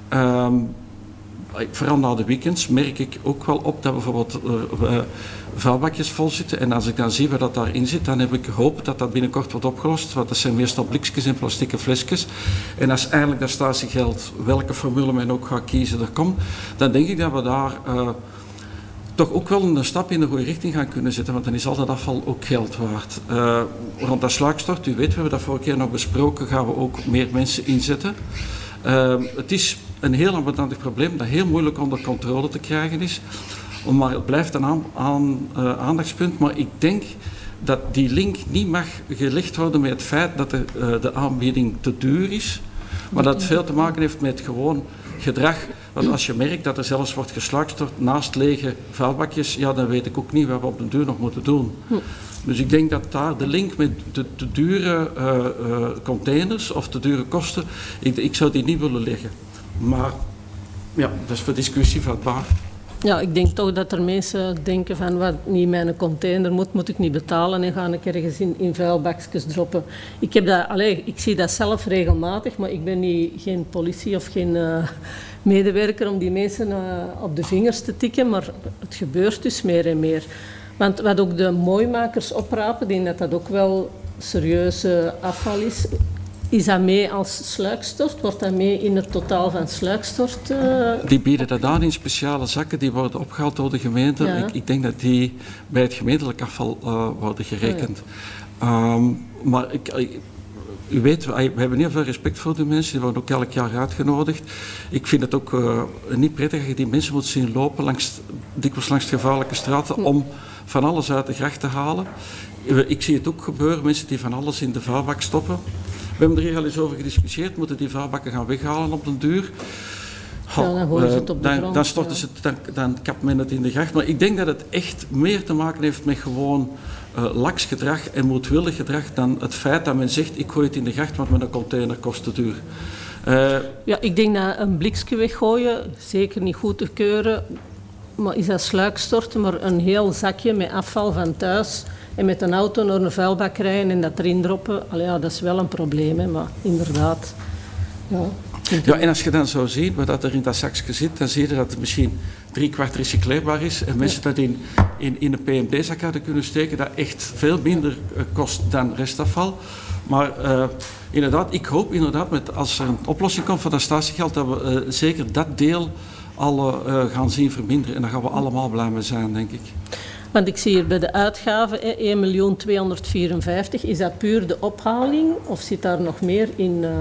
Um, vooral na de weekends merk ik ook wel op dat bijvoorbeeld uh, uh, vuilbakjes vol zitten. En als ik dan zie wat dat daarin zit, dan heb ik hoop dat dat binnenkort wordt opgelost. Want dat zijn meestal blikjes en plastieke flesjes. En als eindelijk dat statiegeld, welke formule men ook gaat kiezen, er komt, dan denk ik dat we daar uh, toch ook wel een stap in de goede richting gaan kunnen zetten. Want dan is al dat afval ook geld waard. Uh, rond dat sluikstort, u weet, we hebben dat vorige keer nog besproken, gaan we ook meer mensen inzetten. Uh, het is een heel ambetantig probleem dat heel moeilijk onder controle te krijgen is. Maar het blijft een aan, aan, uh, aandachtspunt. Maar ik denk dat die link niet mag gelegd worden met het feit dat de, uh, de aanbieding te duur is. Maar dat het veel te maken heeft met gewoon gedrag. Want als je merkt dat er zelfs wordt gesluikstort naast lege vuilbakjes, ja, dan weet ik ook niet wat we op de duur nog moeten doen. Dus ik denk dat daar de link met de te dure uh, uh, containers of te dure kosten, ik, ik zou die niet willen leggen. Maar ja, dat is voor discussie vatbaar. Ja, ik denk toch dat er mensen denken van wat niet in mijn container moet, moet ik niet betalen en ga ik ergens in, in vuilbakjes droppen. Ik, heb dat, allez, ik zie dat zelf regelmatig, maar ik ben niet, geen politie of geen, uh, medewerker om die mensen uh, op de vingers te tikken, maar het gebeurt dus meer en meer. Want wat ook de mooimakers oprapen, denk dat dat ook wel serieuze afval is. Is dat mee als sluikstort? Wordt dat mee in het totaal van sluikstort? Uh... Die bieden dat aan in speciale zakken, die worden opgehaald door de gemeente. Ja. Ik, ik denk dat die bij het gemeentelijk afval uh, worden gerekend. Ja. Um, maar ik, ik, u weet, we hebben heel veel respect voor die mensen, die worden ook elk jaar uitgenodigd. Ik vind het ook uh, niet prettig dat je die mensen moet zien lopen, langs, dikwijls langs de gevaarlijke straten, ja. om van alles uit de gracht te halen. Ik zie het ook gebeuren, mensen die van alles in de vuilbak stoppen. We hebben er hier al eens over gediscussieerd, moeten die vuilbakken gaan weghalen op den duur. Oh, ja, dan gooien ze het op de grond. Dan, dan, storten ze het, dan, dan kapt men het in de gracht. Maar ik denk dat het echt meer te maken heeft met gewoon uh, laks gedrag en moedwillig gedrag dan het feit dat men zegt, ik gooi het in de gracht, want met een container kost te duur. Uh, ja, ik denk dat een blikje weggooien, zeker niet goed te keuren, maar is dat sluikstorten, maar een heel zakje met afval van thuis en met een auto naar een vuilbak rijden en dat erin droppen, allee, ja, dat is wel een probleem, hè, maar inderdaad. Ja. Ja, en als je dan zou zien wat er in dat zakje zit, dan zie je dat het misschien drie kwart recycleerbaar is en mensen dat in, in, in een P M D-zak hadden kunnen steken, dat echt veel minder uh, kost dan restafval. Maar uh, inderdaad, ik hoop inderdaad, met, als er een oplossing komt van dat statiegeld, dat we uh, zeker dat deel al uh, gaan zien verminderen. En daar gaan we allemaal blij mee zijn, denk ik. Want ik zie hier bij de uitgaven één miljoen tweehonderdvierenvijftig. Is dat puur de ophaling of zit daar nog meer in uh,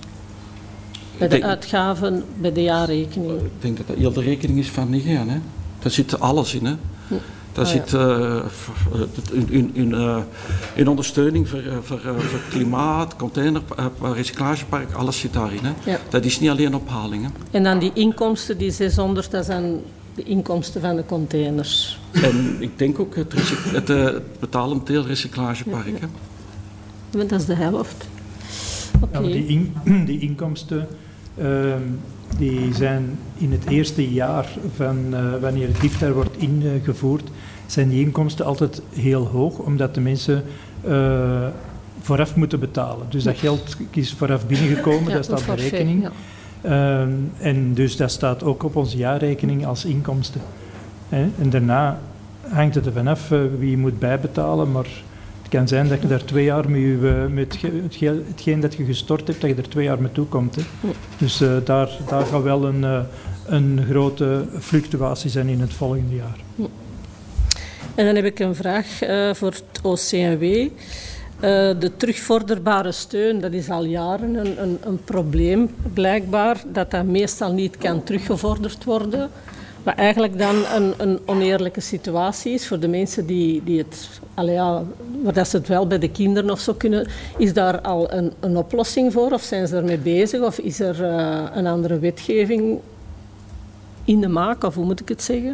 bij de denk, uitgaven, bij de jaarrekening? Ik denk dat dat heel de rekening is van Nigea, hè. Daar zit alles in, hè. Daar oh, zit uh, in, in, in, uh, in ondersteuning voor, uh, voor, uh, voor klimaat, container, uh, recyclagepark, alles zit daarin. Hè. Ja. Dat is niet alleen ophaling. Hè. En dan die inkomsten, die zeshonderd, dat zijn de inkomsten van de containers. En ik denk ook het, het, het betalend deel recyclagepark. Ja, ja. Hè. Dat is de helft. Okay. Ja, die, in, die inkomsten uh, die zijn in het eerste jaar van uh, wanneer het D I F T A R wordt ingevoerd, zijn die inkomsten altijd heel hoog, omdat de mensen uh, vooraf moeten betalen. Dus dat geld is vooraf binnengekomen, ja, dat staat op de rekening. Ja. Uh, en dus dat staat ook op onze jaarrekening als inkomsten. Hè? En daarna hangt het er vanaf uh, wie moet bijbetalen, maar het kan zijn dat je daar twee jaar met, je, met het, hetgeen dat je gestort hebt, dat je er twee jaar mee toekomt. Hè? Ja. Dus uh, daar, daar gaat wel een, uh, een grote fluctuatie zijn in het volgende jaar. Ja. En dan heb ik een vraag uh, voor het O C M W. Uh, de terugvorderbare steun, dat is al jaren een, een, een probleem blijkbaar, dat dat meestal niet kan teruggevorderd worden. Wat eigenlijk dan een, een oneerlijke situatie is voor de mensen die, die het, allee ja, waar dat ze het wel bij de kinderen of zo kunnen. Is daar al een, een oplossing voor of zijn ze ermee bezig of is er uh, een andere wetgeving in de maak of hoe moet ik het zeggen?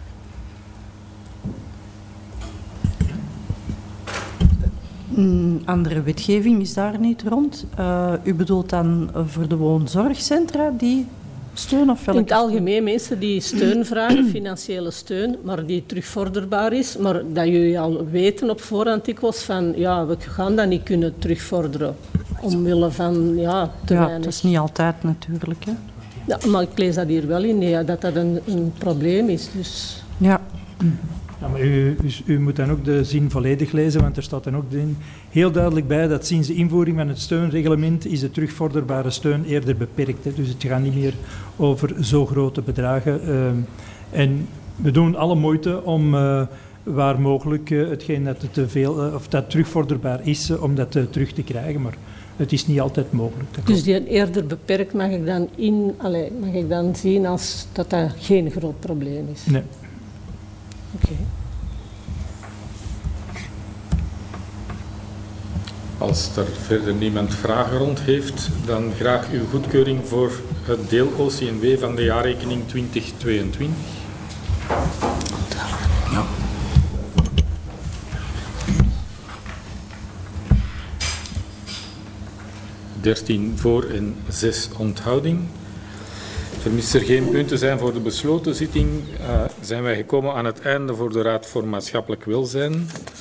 Een andere wetgeving is daar niet rond. Uh, u bedoelt dan voor de woonzorgcentra die steun of welke? In het algemeen mensen die steun vragen, financiële steun, maar die terugvorderbaar is. Maar dat jullie al weten op voorhand dikwijls van ja, we gaan dat niet kunnen terugvorderen. Omwille van ja, te ja, weinig. Dat is niet altijd natuurlijk. Hè. Ja, maar ik lees dat hier wel in, ja, dat dat een, een probleem is. Dus. Ja. Ja, maar u, u, u moet dan ook de zin volledig lezen, want er staat dan ook in, heel duidelijk bij dat sinds de invoering van het steunreglement is de terugvorderbare steun eerder beperkt. Hè. Dus het gaat niet meer over zo grote bedragen. Uh, en we doen alle moeite om uh, waar mogelijk uh, hetgeen dat het te veel, uh, of dat terugvorderbaar is, uh, om dat uh, terug te krijgen. Maar het is niet altijd mogelijk. Dus die eerder beperkt mag ik dan in, allez, mag ik dan zien als dat dat geen groot probleem is? Nee. Oké. Okay. Als er verder niemand vragen rond heeft, dan graag uw goedkeuring voor het deel O C M W van de jaarrekening twintig tweeëntwintig. Ja. dertien voor en zes onthouding. Vermits er geen punten zijn voor de besloten zitting, uh, zijn wij gekomen aan het einde voor de Raad voor Maatschappelijk Welzijn.